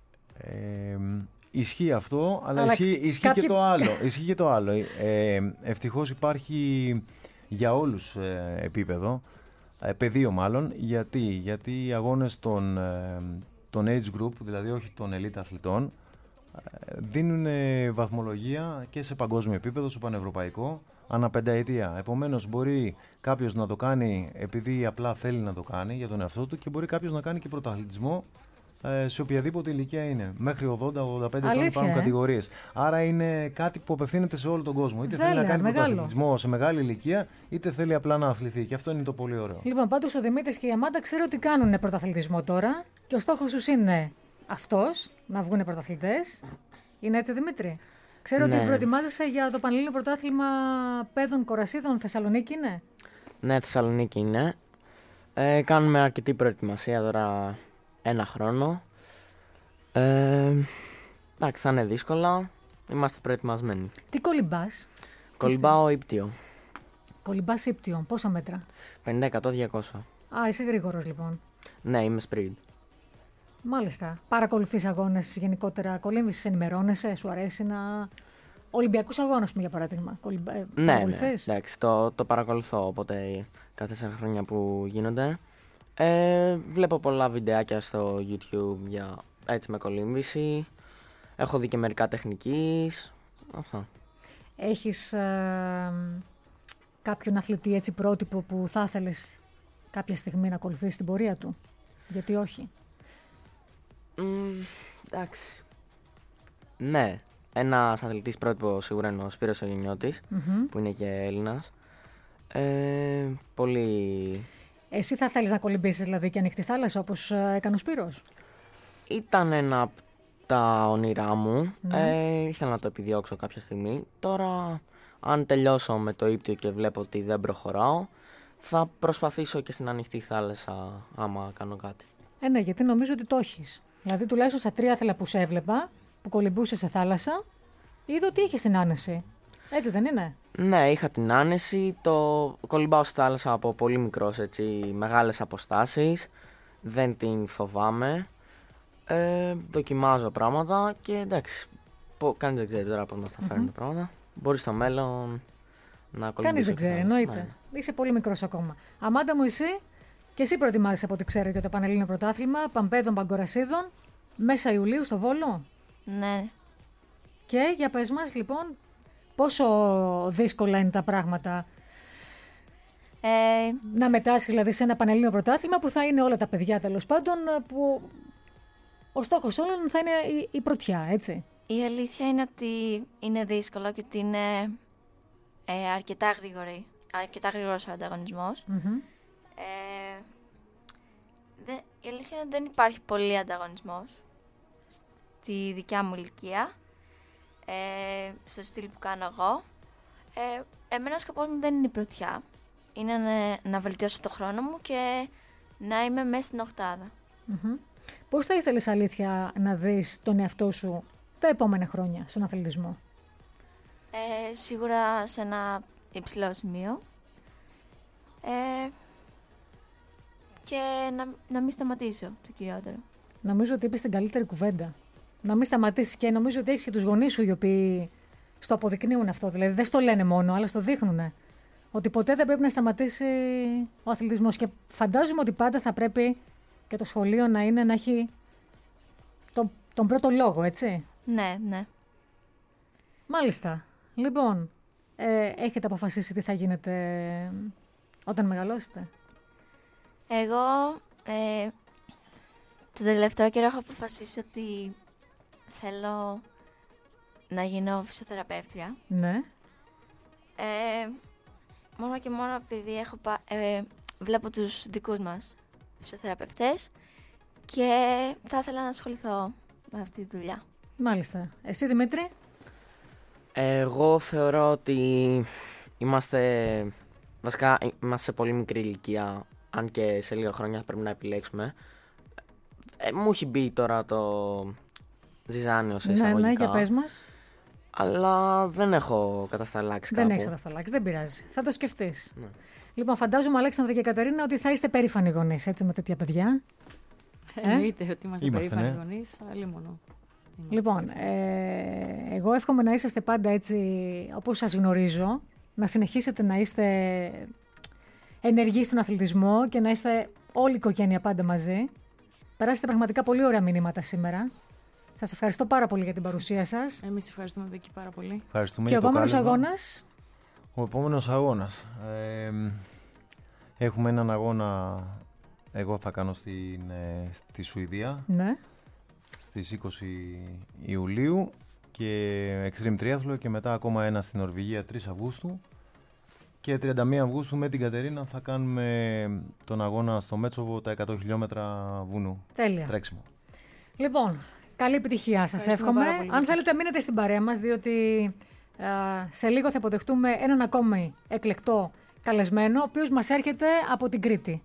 Ισχύει αυτό, αλλά ισχύει και το άλλο. Ισχύει και το άλλο. Ευτυχώς υπάρχει για όλους επίπεδο, πεδίο μάλλον. Γιατί οι αγώνες των age group, δηλαδή όχι των elite αθλητών, δίνουν βαθμολογία και σε παγκόσμιο επίπεδο, στο πανευρωπαϊκό, ανά πενταετία. Επομένως, μπορεί κάποιος να το κάνει επειδή απλά θέλει να το κάνει για τον εαυτό του, και μπορεί κάποιος να κάνει και πρωταθλητισμό σε οποιαδήποτε ηλικία είναι. Μέχρι 80-85 ετών υπάρχουν κατηγορίες. Άρα είναι κάτι που απευθύνεται σε όλο τον κόσμο. Είτε θέλει να κάνει πρωταθλητισμό σε μεγάλη ηλικία, είτε θέλει απλά να αθληθεί. Και αυτό είναι το πολύ ωραίο. Λοιπόν, πάντως ο Δημήτρης και η Αμάντα ξέρω ότι κάνουν πρωταθλητισμό τώρα και ο στόχος τους είναι αυτός, να βγουν πρωταθλητές. Είναι έτσι, Δημήτρη? Ξέρω ότι προετοιμάζεσαι για το Πανελλήνιο Πρωτάθλημα Παιδών Κορασίδων. Θεσσαλονίκη είναι? Ναι, Θεσσαλονίκη είναι. Κάνουμε αρκετή προετοιμασία τώρα, ένα χρόνο. Εντάξει, θα είναι δύσκολα. Είμαστε προετοιμασμένοι. Τι κολυμπάς? Κολυμπάω ύπτιο. Κολυμπάς ύπτιο. Πόσα μέτρα? 50-100-200. Α, είσαι γρήγορος λοιπόν. Ναι, είμαι sprint. Μάλιστα. Παρακολουθείς αγώνες γενικότερα? Κολύμβεις, ενημερώνεσαι, σου αρέσει να... Ολυμπιακούς αγώνες, για παράδειγμα. Ναι, εντάξει, το παρακολουθώ, οπότε κάθε 4 χρόνια που γίνονται. Βλέπω πολλά βιντεάκια στο YouTube για έτσι με κολύμβηση. Έχω δει και μερικά τεχνικής. Αυτά. Έχεις κάποιον αθλητή έτσι πρότυπο που θα ήθελες κάποια στιγμή να ακολουθήσεις την πορεία του? Γιατί όχι? Εντάξει. Ναι. Ένας αθλητής πρότυπο σίγουρα είναι ο Σπύρος ο Γεννιώτης, που είναι και Έλληνας. Πολύ... Εσύ θα θέλεις να κολυμπήσεις δηλαδή και ανοιχτή θάλασσα όπως έκανε ο Σπύρος? Ήταν ένα από τα όνειρά μου. Ήθελα να το επιδιώξω κάποια στιγμή. Τώρα, αν τελειώσω με το ύπτιο και βλέπω ότι δεν προχωράω, θα προσπαθήσω και στην ανοιχτή θάλασσα άμα κάνω κάτι. Ναι, γιατί νομίζω ότι το έχεις. Δηλαδή, τουλάχιστον στα τρίαθλα που σε έβλεπα, που κολυμπούσε σε θάλασσα, είδα ότι είχε την άνεση. Έτσι δεν είναι? Ναι, είχα την άνεση. Το κολυμπάω στη θάλασσα από πολύ μικρός, έτσι, μεγάλες αποστάσεις. Δεν την φοβάμαι. Δοκιμάζω πράγματα και εντάξει, κανείς δεν ξέρει τώρα πώς μας τα φέρνουν τα πράγματα. Μπορεί στο μέλλον να κολυμπήσω. Κανείς δεν ξέρει, εννοείται. Ναι. Είσαι πολύ μικρός ακόμα. Αμάντα μου, εσύ και εσύ προετοιμάζεσαι από ό,τι ξέρω για το Πανελλήνιο Πρωτάθλημα Παμπέδων Παγκορασίδων μέσα Ιουλίου στο Βόλο. Ναι. Και για πες μας λοιπόν, πόσο δύσκολα είναι τα πράγματα να μετάσχει δηλαδή σε ένα Πανελλήνιο Πρωτάθλημα που θα είναι όλα τα παιδιά τέλος πάντων, που ο στόχος όλων θα είναι η πρωτιά, έτσι. Η αλήθεια είναι ότι είναι δύσκολο και ότι είναι αρκετά γρήγορος ο ανταγωνισμός. Η αλήθεια είναι ότι δεν υπάρχει πολύ ανταγωνισμός στη δικιά μου ηλικία, στο στυλ που κάνω εγώ. Εμένα ο σκοπός μου δεν είναι η πρωτιά. Είναι να βελτιώσω το χρόνο μου και να είμαι μέσα στην οκτάδα. Πώς θα ήθελες αλήθεια να δεις τον εαυτό σου τα επόμενα χρόνια στον αθλητισμό? Σίγουρα σε ένα υψηλό σημείο. Και να μην σταματήσω, το κυριότερο. Νομίζω ότι είπες την καλύτερη κουβέντα. Να μην σταματήσεις, και νομίζω ότι έχεις και τους γονείς σου οι οποίοι στο αποδεικνύουν αυτό. Δηλαδή δεν στο λένε μόνο, αλλά στο δείχνουν. Ότι ποτέ δεν πρέπει να σταματήσει ο αθλητισμός. Και φαντάζομαι ότι πάντα θα πρέπει και το σχολείο να έχει τον πρώτο λόγο, έτσι. Ναι, ναι. Μάλιστα. Λοιπόν, έχετε αποφασίσει τι θα γίνετε όταν μεγαλώσετε? Εγώ το τελευταίο καιρό έχω αποφασίσει ότι θέλω να γίνω φυσιοθεραπεύτρια. Ναι. Μόνο και μόνο επειδή βλέπω τους δικούς μας φυσιοθεραπευτές και θα ήθελα να ασχοληθώ με αυτή τη δουλειά. Μάλιστα. Εσύ, Δημήτρη? Εγώ θεωρώ ότι είμαστε σε πολύ μικρή ηλικία, αν και σε λίγα χρόνια θα πρέπει να επιλέξουμε. Μου έχει μπει τώρα το ζυζάνιο σε εισαγωγικά. Ναι, για πες μας. Αλλά δεν έχω κατασταλάξει κάπου. Δεν έχεις κατασταλάξει, δεν πειράζει. Θα το σκεφτείς. Ναι. Λοιπόν, φαντάζομαι, Αλέξανδρα και Κατερίνα, ότι θα είστε περήφανοι γονείς, έτσι, με τέτοια παιδιά. Εννοείται ότι είμαστε περήφανοι γονείς, αλλή μόνο. Λοιπόν, εγώ εύχομαι να είσαστε πάντα έτσι όπως σας γνωρίζω, να συνεχίσετε να είστε ενεργοί στον αθλητισμό και να είστε όλη η οικογένεια πάντα μαζί. Περάσετε πραγματικά πολύ ωραία μηνύματα σήμερα. Σας ευχαριστώ πάρα πολύ για την παρουσία σας. Εμείς ευχαριστούμε, Βίκη, πάρα πολύ. Ευχαριστούμε. Και ο επόμενος αγώνας? Ο επόμενος αγώνας. Έχουμε έναν αγώνα, εγώ θα κάνω στη Σουηδία. Ναι. Στις 20 Ιουλίου και Extreme Triathlon, και μετά ακόμα ένα στην Νορβηγία 3 Αυγούστου. Και 31 Αυγούστου με την Κατερίνα θα κάνουμε τον αγώνα στο Μέτσοβο, τα 100 χιλιόμετρα βουνού. Τέλεια. Τρέξιμο. Λοιπόν, καλή επιτυχία σας εύχομαι. Αν θέλετε μείνετε στην παρέα μας, διότι σε λίγο θα υποδεχτούμε έναν ακόμη εκλεκτό καλεσμένο, ο οποίος μας έρχεται από την Κρήτη.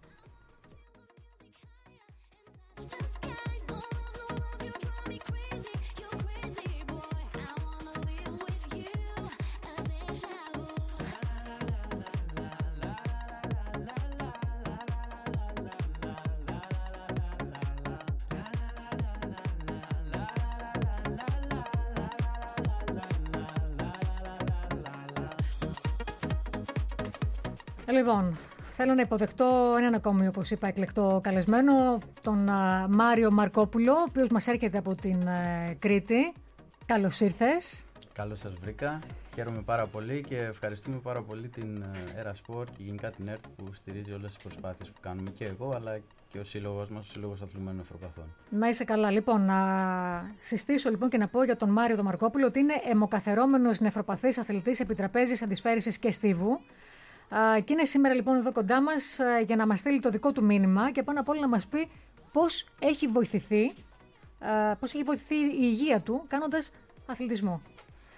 Λοιπόν, θέλω να υποδεχτώ έναν ακόμη, όπως είπα, εκλεκτό καλεσμένο, τον Μάριο Μαρκόπουλο, ο οποίος μας έρχεται από την Κρήτη. Καλώς ήρθες. Καλώς σας βρήκα. Χαίρομαι πάρα πολύ και ευχαριστούμε πάρα πολύ την Erasport και γενικά την ΕΡΤ που στηρίζει όλες τις προσπάθειες που κάνουμε, και εγώ αλλά και ο σύλλογος μας, ο Σύλλογος Αθλουμένων Νευροπαθών. Να είσαι καλά. Λοιπόν, να συστήσω λοιπόν και να πω για τον Μάριο τον Μαρκόπουλο ότι είναι αιμοκαθερώμενος νευροπαθής αθλητής επιτραπέζης, αντισφαίρησης και στίβου. Και είναι σήμερα λοιπόν εδώ κοντά μας για να μας στείλει το δικό του μήνυμα και πάνω απ' όλα να μας πει πώς έχει βοηθηθεί η υγεία του κάνοντας αθλητισμό.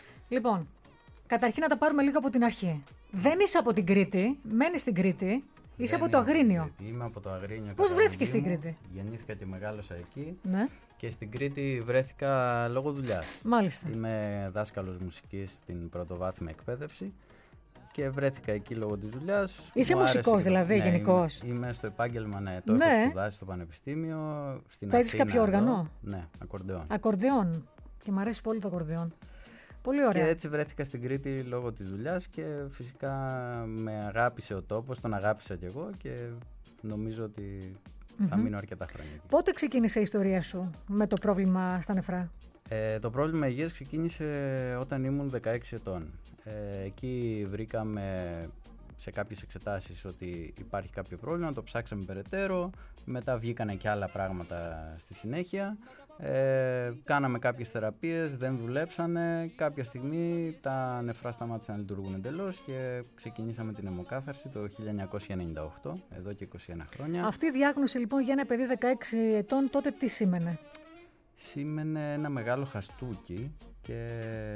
Λοιπόν, καταρχήν να τα πάρουμε λίγο από την αρχή. Δεν είσαι από την Κρήτη, μένεις στην Κρήτη, Είσαι από το Αγρίνιο. Είμαι από το Αγρίνιο. Πώς βρέθηκες στην Κρήτη? Γεννήθηκα και μεγάλωσα εκεί. Ναι. Και στην Κρήτη βρέθηκα λόγω δουλειάς. Μάλιστα. Είμαι δάσκαλος μουσικής στην πρωτοβάθμια εκπαίδευση και βρέθηκα εκεί λόγω της δουλειάς. Είσαι μουσικός δηλαδή, ναι, γενικώς? Είμαι στο επάγγελμα, ναι. Το Ναι. έχω σπουδάσει στο Πανεπιστήμιο. Παίζεις κάποιο όργανο? Ναι, ακορντεόν. Ακορντεόν. Και μου αρέσει πολύ το ακορντεόν. Πολύ ωραία. Και έτσι βρέθηκα στην Κρήτη λόγω της δουλειάς και φυσικά με αγάπησε ο τόπος, τον αγάπησα κι εγώ και νομίζω ότι θα μείνω αρκετά χρόνια εκεί. Πότε ξεκίνησε η ιστορία σου με το πρόβλημα στα νεφρά? Το πρόβλημα υγείας ξεκίνησε όταν ήμουν 16 ετών. Εκεί βρήκαμε σε κάποιες εξετάσεις ότι υπάρχει κάποιο πρόβλημα, το ψάξαμε περαιτέρω, μετά βγήκανε και άλλα πράγματα στη συνέχεια. Κάναμε κάποιες θεραπείες, δεν δουλέψανε. Κάποια στιγμή τα νεφρά σταμάτησαν να λειτουργούν εντελώς και ξεκινήσαμε την αιμοκάθαρση το 1998, εδώ και 21 χρόνια. Αυτή η διάγνωση λοιπόν για ένα παιδί 16 ετών τότε τι σήμαινε? Σήμαινε ένα μεγάλο χαστούκι και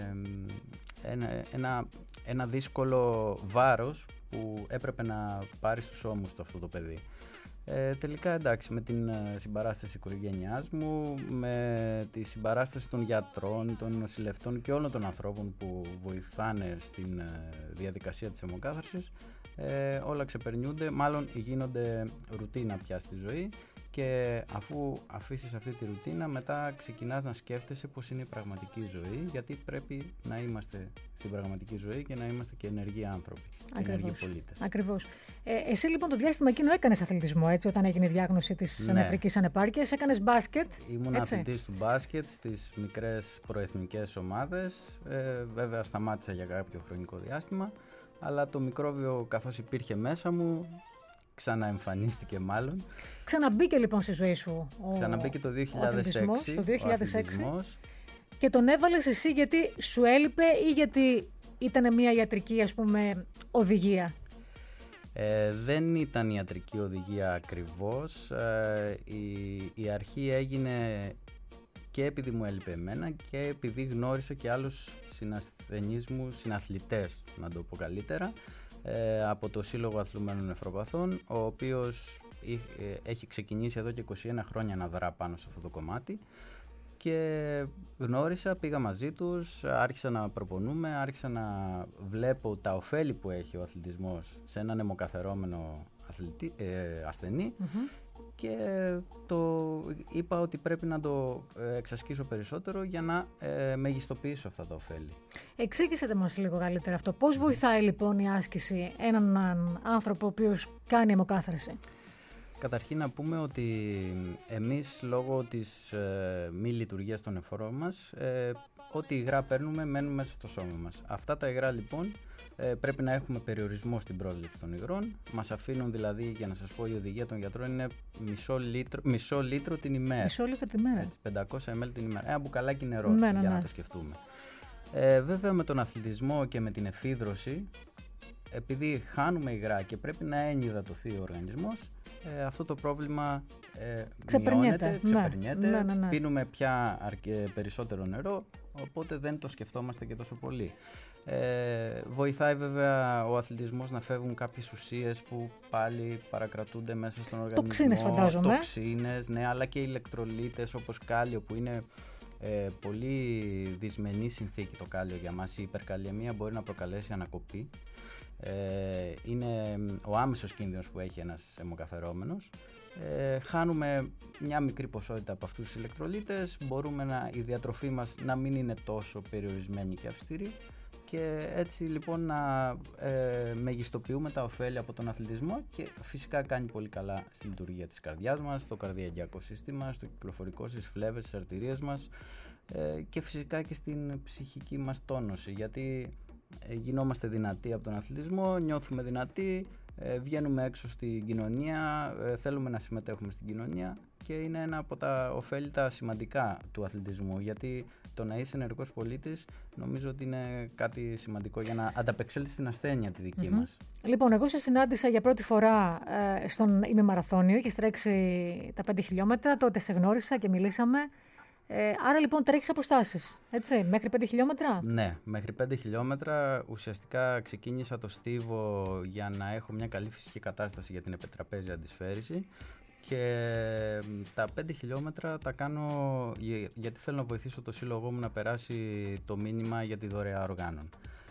ένα δύσκολο βάρος που έπρεπε να πάρει στους ώμους του αυτό το παιδί. Τελικά εντάξει, με την συμπαράσταση οικογένειάς μου, με τη συμπαράσταση των γιατρών, των νοσηλευτών και όλων των ανθρώπων που βοηθάνε στην διαδικασία της αιμοκάθαρσης, όλα ξεπερνιούνται, μάλλον γίνονται ρουτίνα πια στη ζωή και αφού αφήσεις αυτή τη ρουτίνα μετά ξεκινάς να σκέφτεσαι πώς είναι η πραγματική ζωή, γιατί πρέπει να είμαστε στην πραγματική ζωή και να είμαστε και ενεργοί άνθρωποι, ενεργοί πολίτες. Ακριβώς. Εσύ λοιπόν το διάστημα εκείνο έκανες αθλητισμό, έτσι, όταν έγινε η διάγνωση της νεφρικής ανεπάρκειας, έκανες μπάσκετ. Ήμουν αθλητής του μπάσκετ στις μικρές προεθνικές ομάδες, βέβαια σταμάτησα για κάποιο χρονικό διάστημα, αλλά το μικρόβιο καθώς υπήρχε μέσα μου, ξαναεμφανίστηκε μάλλον. Ξαναμπήκε λοιπόν στη ζωή σου Ξαναμπήκε το 2006 και τον έβαλες εσύ γιατί σου έλειπε ή γιατί ήταν μια ιατρική, ας πούμε, οδηγία? Δεν ήταν ιατρική οδηγία ακριβώς. Η αρχή έγινε και επειδή μου έλειπε εμένα και επειδή γνώρισα και άλλους συνασθενείς μου, συναθλητές να το πω καλύτερα, από το Σύλλογο Αθλουμένων Νεφροπαθών, ο οποίος έχει ξεκινήσει εδώ και 21 χρόνια να δρά πάνω σε αυτό το κομμάτι και γνώρισα, πήγα μαζί τους, άρχισα να προπονούμε, άρχισα να βλέπω τα ωφέλη που έχει ο αθλητισμός σε έναν αιμοκαθαρώμενο ασθενή και είπα ότι πρέπει να το εξασκήσω περισσότερο για να μεγιστοποιήσω αυτά τα ωφέλη. Εξήγησετε μας λίγο καλύτερα αυτό. Πώς βοηθάει λοιπόν η άσκηση έναν άνθρωπο ο οποίος κάνει αιμοκάθαρση? Καταρχήν να πούμε ότι εμείς λόγω της μη λειτουργίας των νεφρών μας, ό,τι υγρά παίρνουμε μένουν μέσα στο σώμα μας. Αυτά τα υγρά λοιπόν πρέπει να έχουμε περιορισμό στην πρόληψη των υγρών. Μας αφήνουν δηλαδή, για να σας πω, η οδηγία των γιατρών είναι μισό λίτρο την ημέρα. Μισό λίτρο την ημέρα. Έτσι, 500 ml την ημέρα. Ένα μπουκαλάκι νερό, ναι, για να το σκεφτούμε. Βέβαια με τον αθλητισμό και με την εφίδρωση, επειδή χάνουμε υγρά και πρέπει να ενυδατωθεί ο οργανισμός, αυτό το πρόβλημα ξεπερνιέται, ναι. Πίνουμε πια περισσότερο νερό, οπότε δεν το σκεφτόμαστε και τόσο πολύ. Βοηθάει βέβαια ο αθλητισμός να φεύγουν κάποιες ουσίες που πάλι παρακρατούνται μέσα στον οργανισμό. Τοξίνες φαντάζομαι. Τοξίνες, ναι, αλλά και ηλεκτρολίτες όπως κάλιο που είναι πολύ δυσμενή συνθήκη το κάλιο για μας. Η υπερκαλιαιμία μπορεί να προκαλέσει ανακοπή. Είναι ο άμεσος κίνδυνος που έχει ένας αιμοκαθαρώμενος. Χάνουμε μια μικρή ποσότητα από αυτούς τους ηλεκτρολίτες, η διατροφή μας να μην είναι τόσο περιορισμένη και αυστηρή και έτσι λοιπόν να μεγιστοποιούμε τα ωφέλη από τον αθλητισμό και φυσικά κάνει πολύ καλά στη λειτουργία της καρδιάς μας, στο καρδιαγγειακό σύστημα, στο κυκλοφορικό, στις φλέβες, στις αρτηρίες μας και φυσικά και στην ψυχική μας τόνωση, γιατί γινόμαστε δυνατοί από τον αθλητισμό, νιώθουμε δυνατοί, βγαίνουμε έξω στην κοινωνία, θέλουμε να συμμετέχουμε στην κοινωνία και είναι ένα από τα ωφέλη τα σημαντικά του αθλητισμού, γιατί το να είσαι ενεργός πολίτης νομίζω ότι είναι κάτι σημαντικό για να ανταπεξέλθεις στην ασθένεια τη δική μας. Λοιπόν, εγώ σε συνάντησα για πρώτη φορά στον ημιμαραθώνιο, είχες τρέξει τα 5 χιλιόμετρα, τότε σε γνώρισα και μιλήσαμε. Άρα λοιπόν τρέχεις αποστάσεις, έτσι, μέχρι 5 χιλιόμετρα. Ναι, μέχρι 5 χιλιόμετρα ουσιαστικά ξεκίνησα το στίβο για να έχω μια καλή φυσική κατάσταση για την επιτραπέζια αντισφαίριση και τα 5 χιλιόμετρα τα κάνω γιατί θέλω να βοηθήσω το σύλλογό μου να περάσει το μήνυμα για τη δωρεά οργάνων.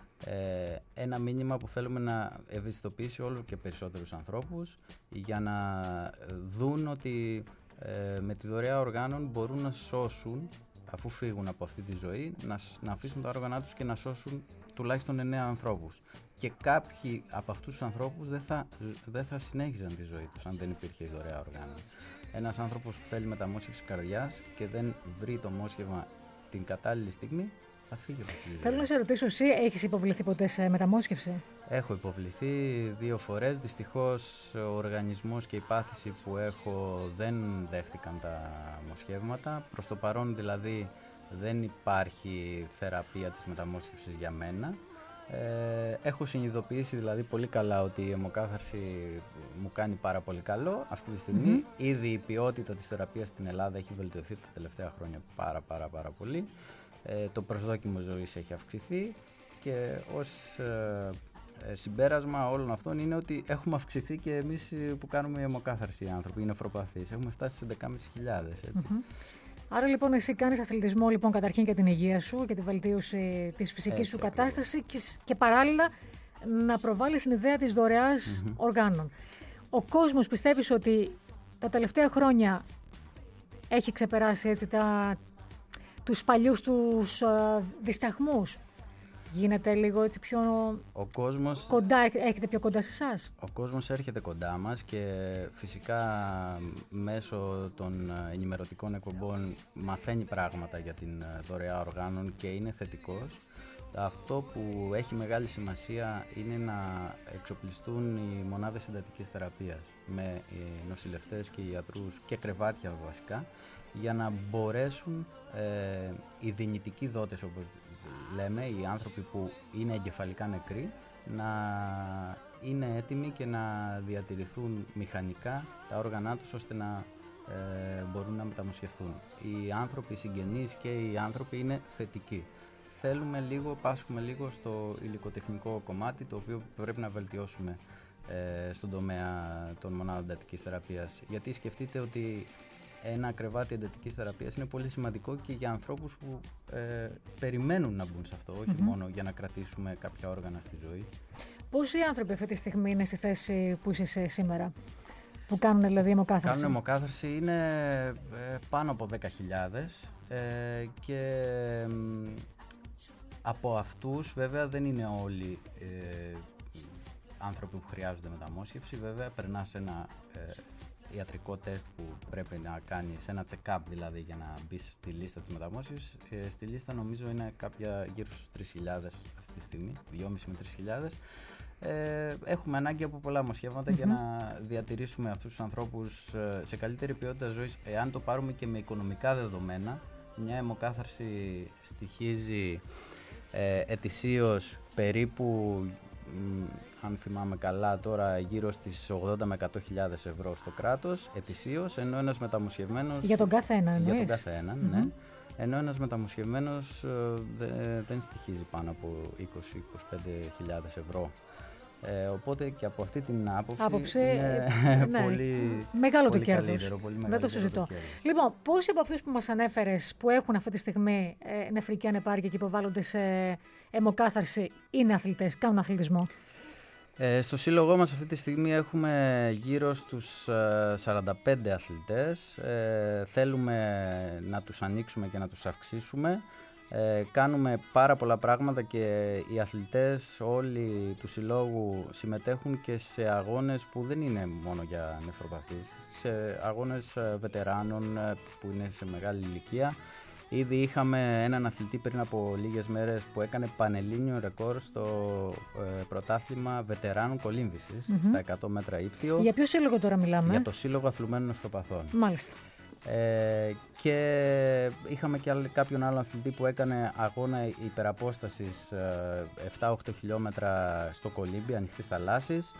Ένα μήνυμα που θέλουμε να ευαισθητοποιήσει όλο και περισσότερους ανθρώπους για να δουν ότι με τη δωρεά οργάνων μπορούν να σώσουν, αφού φύγουν από αυτή τη ζωή, να αφήσουν τα όργανα τους και να σώσουν τουλάχιστον 9 ανθρώπους. Και κάποιοι από αυτούς τους ανθρώπους δεν θα συνέχιζαν τη ζωή τους αν δεν υπήρχε η δωρεά οργάνων. Ένας άνθρωπος που θέλει μεταμόσχευση καρδιάς και δεν βρει το μόσχευμα την κατάλληλη στιγμή, θα φύγει από τη ζωή. Θέλω να σε ρωτήσω, εσύ έχεις υποβληθεί ποτέ σε μεταμόσχευση? Έχω υποβληθεί 2 φορές. Δυστυχώς ο οργανισμός και η πάθηση που έχω δεν δέχτηκαν τα μοσχεύματα. Προς το παρόν δηλαδή δεν υπάρχει θεραπεία της μεταμόσχευσης για μένα. Έχω συνειδητοποιήσει δηλαδή πολύ καλά ότι η αιμοκάθαρση μου κάνει πάρα πολύ καλό αυτή τη στιγμή. Ήδη η ποιότητα της θεραπείας στην Ελλάδα έχει βελτιωθεί τα τελευταία χρόνια πάρα πολύ. Το προσδόκιμο ζωής έχει αυξηθεί και ως συμπέρασμα όλων αυτών είναι ότι έχουμε αυξηθεί και εμείς που κάνουμε αιμοκάθαρση οι άνθρωποι, οι νεφροπαθείς. Έχουμε φτάσει στις 11.500, έτσι. Άρα λοιπόν εσύ κάνεις αθλητισμό λοιπόν καταρχήν για την υγεία σου, για τη βελτίωση της φυσικής σου κατάστασης και παράλληλα να προβάλλεις την ιδέα της δωρεάς οργάνων. Ο κόσμος πιστεύεις ότι τα τελευταία χρόνια έχει ξεπεράσει έτσι τους παλιούς τους δισταγμούς? Γίνεται λίγο έτσι πιο κοντά, έχετε πιο κοντά σε εσάς? Ο κόσμος έρχεται κοντά μας και φυσικά μέσω των ενημερωτικών εκπομπών μαθαίνει πράγματα για την δωρεά οργάνων και είναι θετικός. Αυτό που έχει μεγάλη σημασία είναι να εξοπλιστούν οι μονάδες εντατικής θεραπείας με οι νοσηλευτές και οι ιατρούς και κρεβάτια βασικά, για να μπορέσουν οι δυνητικοί δότες, όπως λέμε, οι άνθρωποι που είναι εγκεφαλικά νεκροί, να είναι έτοιμοι και να διατηρηθούν μηχανικά τα όργανά τους ώστε να μπορούν να μεταμοσχευθούν. Οι άνθρωποι, οι συγγενείς και οι άνθρωποι είναι θετικοί. Πάσχουμε λίγο στο υλικοτεχνικό κομμάτι, το οποίο πρέπει να βελτιώσουμε στον τομέα των μονάδων εντατικής θεραπείας. Γιατί σκεφτείτε ότι ένα κρεβάτι εντατικής θεραπείας είναι πολύ σημαντικό και για ανθρώπους που περιμένουν να μπουν σε αυτό, όχι μόνο για να κρατήσουμε κάποια όργανα στη ζωή. Πόσοι άνθρωποι αυτή τη στιγμή είναι στη θέση που είσαι σήμερα, που κάνουν δηλαδή αιμοκάθαρση? Κάνουν αιμοκάθαρση, είναι πάνω από 10.000 και από αυτούς βέβαια δεν είναι όλοι άνθρωποι που χρειάζονται μεταμόσχευση. Βέβαια περνά σε ένα ιατρικό τεστ που πρέπει να κάνεις, ένα check-up δηλαδή, για να μπεις στη λίστα της μεταμόσχευσης. Στη λίστα νομίζω είναι κάποια γύρω στους 3.000 αυτή τη στιγμή, 2.500 με 3.000. Έχουμε ανάγκη από πολλά μοσχεύματα για να διατηρήσουμε αυτούς τους ανθρώπους σε καλύτερη ποιότητα ζωής. Εάν το πάρουμε και με οικονομικά δεδομένα, μια αιμοκάθαρση στοιχίζει ετησίως περίπου, αν θυμάμαι καλά τώρα, γύρω στις 80 με 100.000 ευρώ στο κράτος ετησίως, ενώ ένας μεταμοσχευμένος... Για τον καθένα εννοείς? Για τον καθένα, ναι. Ενώ ένας μεταμοσχευμένος δεν στοιχίζει πάνω από 20-25.000 ευρώ. Οπότε και από αυτή την άποψη είναι πολύ μεγάλο πολύ το κέρδος. Δεν το συζητώ. Λοιπόν, πόσοι από αυτούς που μας ανέφερες που έχουν αυτή τη στιγμή νεφρική ανεπάρκεια και υποβάλλονται σε αιμοκάθαρση είναι αθλητές, κάνουν αθλητισμό? Στο σύλλογό μας αυτή τη στιγμή έχουμε γύρω στους 45 αθλητές. Θέλουμε να τους ανοίξουμε και να τους αυξήσουμε. Κάνουμε πάρα πολλά πράγματα και οι αθλητές όλοι του συλλόγου συμμετέχουν και σε αγώνες που δεν είναι μόνο για νεφροπαθείς, σε αγώνες βετεράνων που είναι σε μεγάλη ηλικία. Ήδη είχαμε έναν αθλητή πριν από λίγες μέρες που έκανε πανελλήνιο ρεκόρ στο πρωτάθλημα βετεράνων κολύμβησης στα 100 μέτρα ύπτιο. Για ποιο σύλλογο τώρα μιλάμε? Για το Σύλλογο Αθλουμένων Νεφροπαθών. Μάλιστα. Και είχαμε και κάποιον άλλο αθλητή που έκανε αγώνα υπεραπόστασης 7-8 χιλιόμετρα στο κολύμπι ανοιχτής θαλάσσης.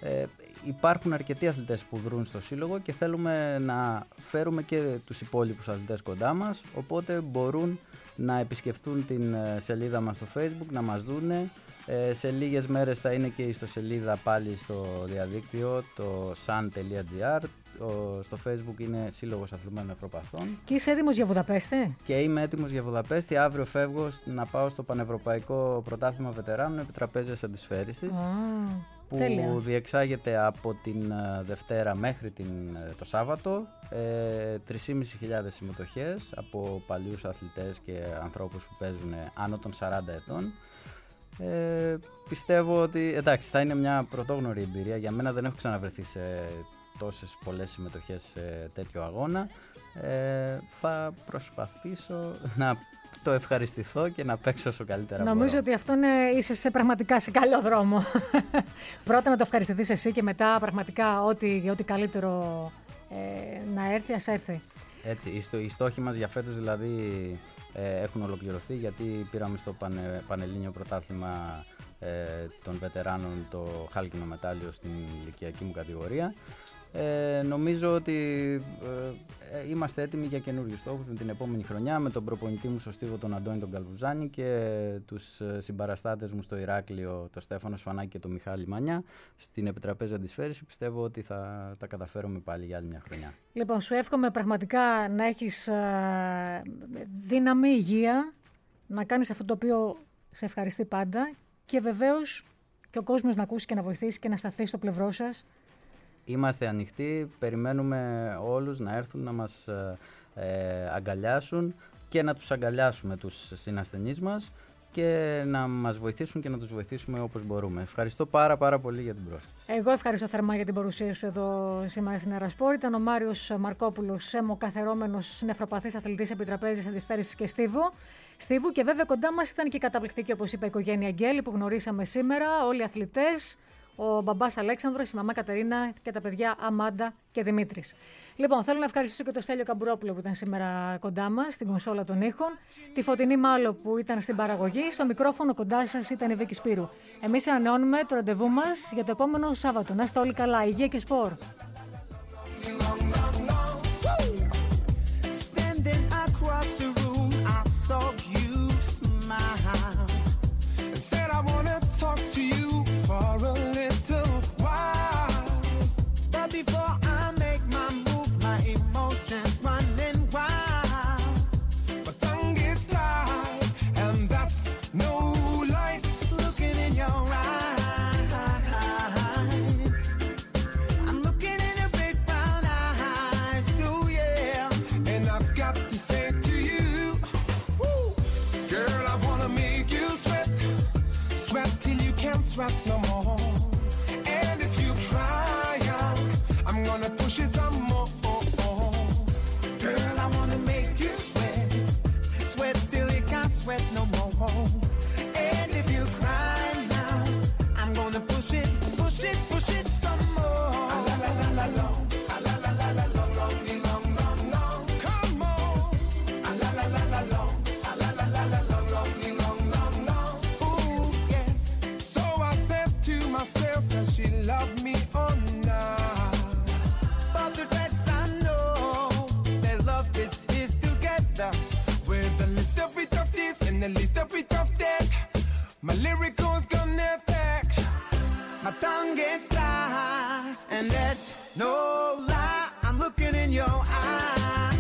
Υπάρχουν αρκετοί αθλητές που δρούν στο σύλλογο και θέλουμε να φέρουμε και τους υπόλοιπους αθλητές κοντά μας, οπότε μπορούν να επισκεφτούν την σελίδα μας στο Facebook, να μας δούνε. Σε λίγες μέρες θα είναι και η ιστοσελίδα πάλι στο διαδίκτυο, το san.gr. Στο Facebook είναι Σύλλογος Αθλουμένων Νευροπαθών. Και είσαι έτοιμος για Βουδαπέστη? Και είμαι έτοιμος για Βουδαπέστη. Αύριο φεύγω να πάω στο Πανευρωπαϊκό Πρωτάθλημα Βετεράνων επί τραπέζιας αντισφαίρισης. Που τέλεια. Διεξάγεται από την Δευτέρα μέχρι το Σάββατο. 3.500 συμμετοχές από παλιούς αθλητές και ανθρώπους που παίζουν άνω των 40 ετών. Πιστεύω ότι εντάξει, θα είναι μια πρωτόγνωρη εμπειρία. Για μένα δεν έχω ξαναβρεθεί σε τόσες πολλές συμμετοχές σε τέτοιο αγώνα. Θα προσπαθήσω να το ευχαριστηθώ και να παίξω όσο καλύτερα μπορώ. Νομίζω ότι αυτό είσαι πραγματικά σε καλό δρόμο. Πρώτα να το ευχαριστηθείς εσύ και μετά πραγματικά ό,τι καλύτερο να έρθει, ας έρθει. Έτσι, οι στόχοι μας για φέτος δηλαδή έχουν ολοκληρωθεί, γιατί πήραμε στο Πανελλήνιο Πρωτάθλημα των Βετεράνων το χάλκινο μετάλλιο στην ηλικιακή μου κατηγορία. Νομίζω ότι είμαστε έτοιμοι για καινούριους στόχους με την επόμενη χρονιά, με τον προπονητή μου στο Στίβο τον Αντώνη τον Καλβουζάνη και τους συμπαραστάτες μου στο Ηράκλειο, τον Στέφανο Σφανάκη και τον Μιχάλη Μανιά, στην επιτραπέζια αντισφαίριση. Πιστεύω ότι θα τα καταφέρουμε πάλι για άλλη μια χρονιά. Λοιπόν, σου εύχομαι πραγματικά να έχεις δύναμη, υγεία, να κάνεις αυτό το οποίο σε ευχαριστεί πάντα και βεβαίως και ο κόσμος να ακούσει και να βοηθήσει και να σταθεί στο πλευρό σας. Είμαστε ανοιχτοί, περιμένουμε όλους να έρθουν να μας αγκαλιάσουν και να τους αγκαλιάσουμε τους συνασθενείς μας και να μας βοηθήσουν και να τους βοηθήσουμε όπως μπορούμε. Ευχαριστώ πάρα πολύ για την πρόσκληση. Εγώ ευχαριστώ θερμά για την παρουσία σου εδώ σήμερα στην Ερασπόρ. Ήταν ο Μάριος Μαρκόπουλος, καθερόμενος νευροπαθής αθλητής επιτραπέζης αντισφαίρισης και Στίβου. Και βέβαια κοντά μας ήταν και η καταπληκτική, όπως είπα, η οικογένεια Αγγέλη που γνωρίσαμε σήμερα, όλοι οι αθλητές. Ο μπαμπάς Αλέξανδρος, η μαμά Κατερίνα και τα παιδιά Αμάντα και Δημήτρης. Λοιπόν, θέλω να ευχαριστήσω και τον Στέλιο Καμπουρόπουλο που ήταν σήμερα κοντά μας, στην κονσόλα των ήχων, τη Φωτεινή Μάλλο που ήταν στην παραγωγή, στο μικρόφωνο κοντά σας ήταν η Βίκη Σπύρου. Εμείς ανανεώνουμε το ραντεβού μας για το επόμενο Σάββατο. Να είστε όλοι καλά, υγεία και σπορ. Sweat no more. And if you cry out, I'm gonna push it some more. Girl, I wanna make you sweat, sweat till you can't sweat no more. And if you cry now, I'm gonna push it some more. La la la la la, la la la la la, long, long. Come on. La la la la la, la la la la la, long. Ooh yeah. So I said to myself, does she love me or not? But the dreads I know, their love is together. With a little bit of this and a little bit of that, my lyrical's gonna attack. My tongue gets tired, and that's no lie. I'm looking in your eyes.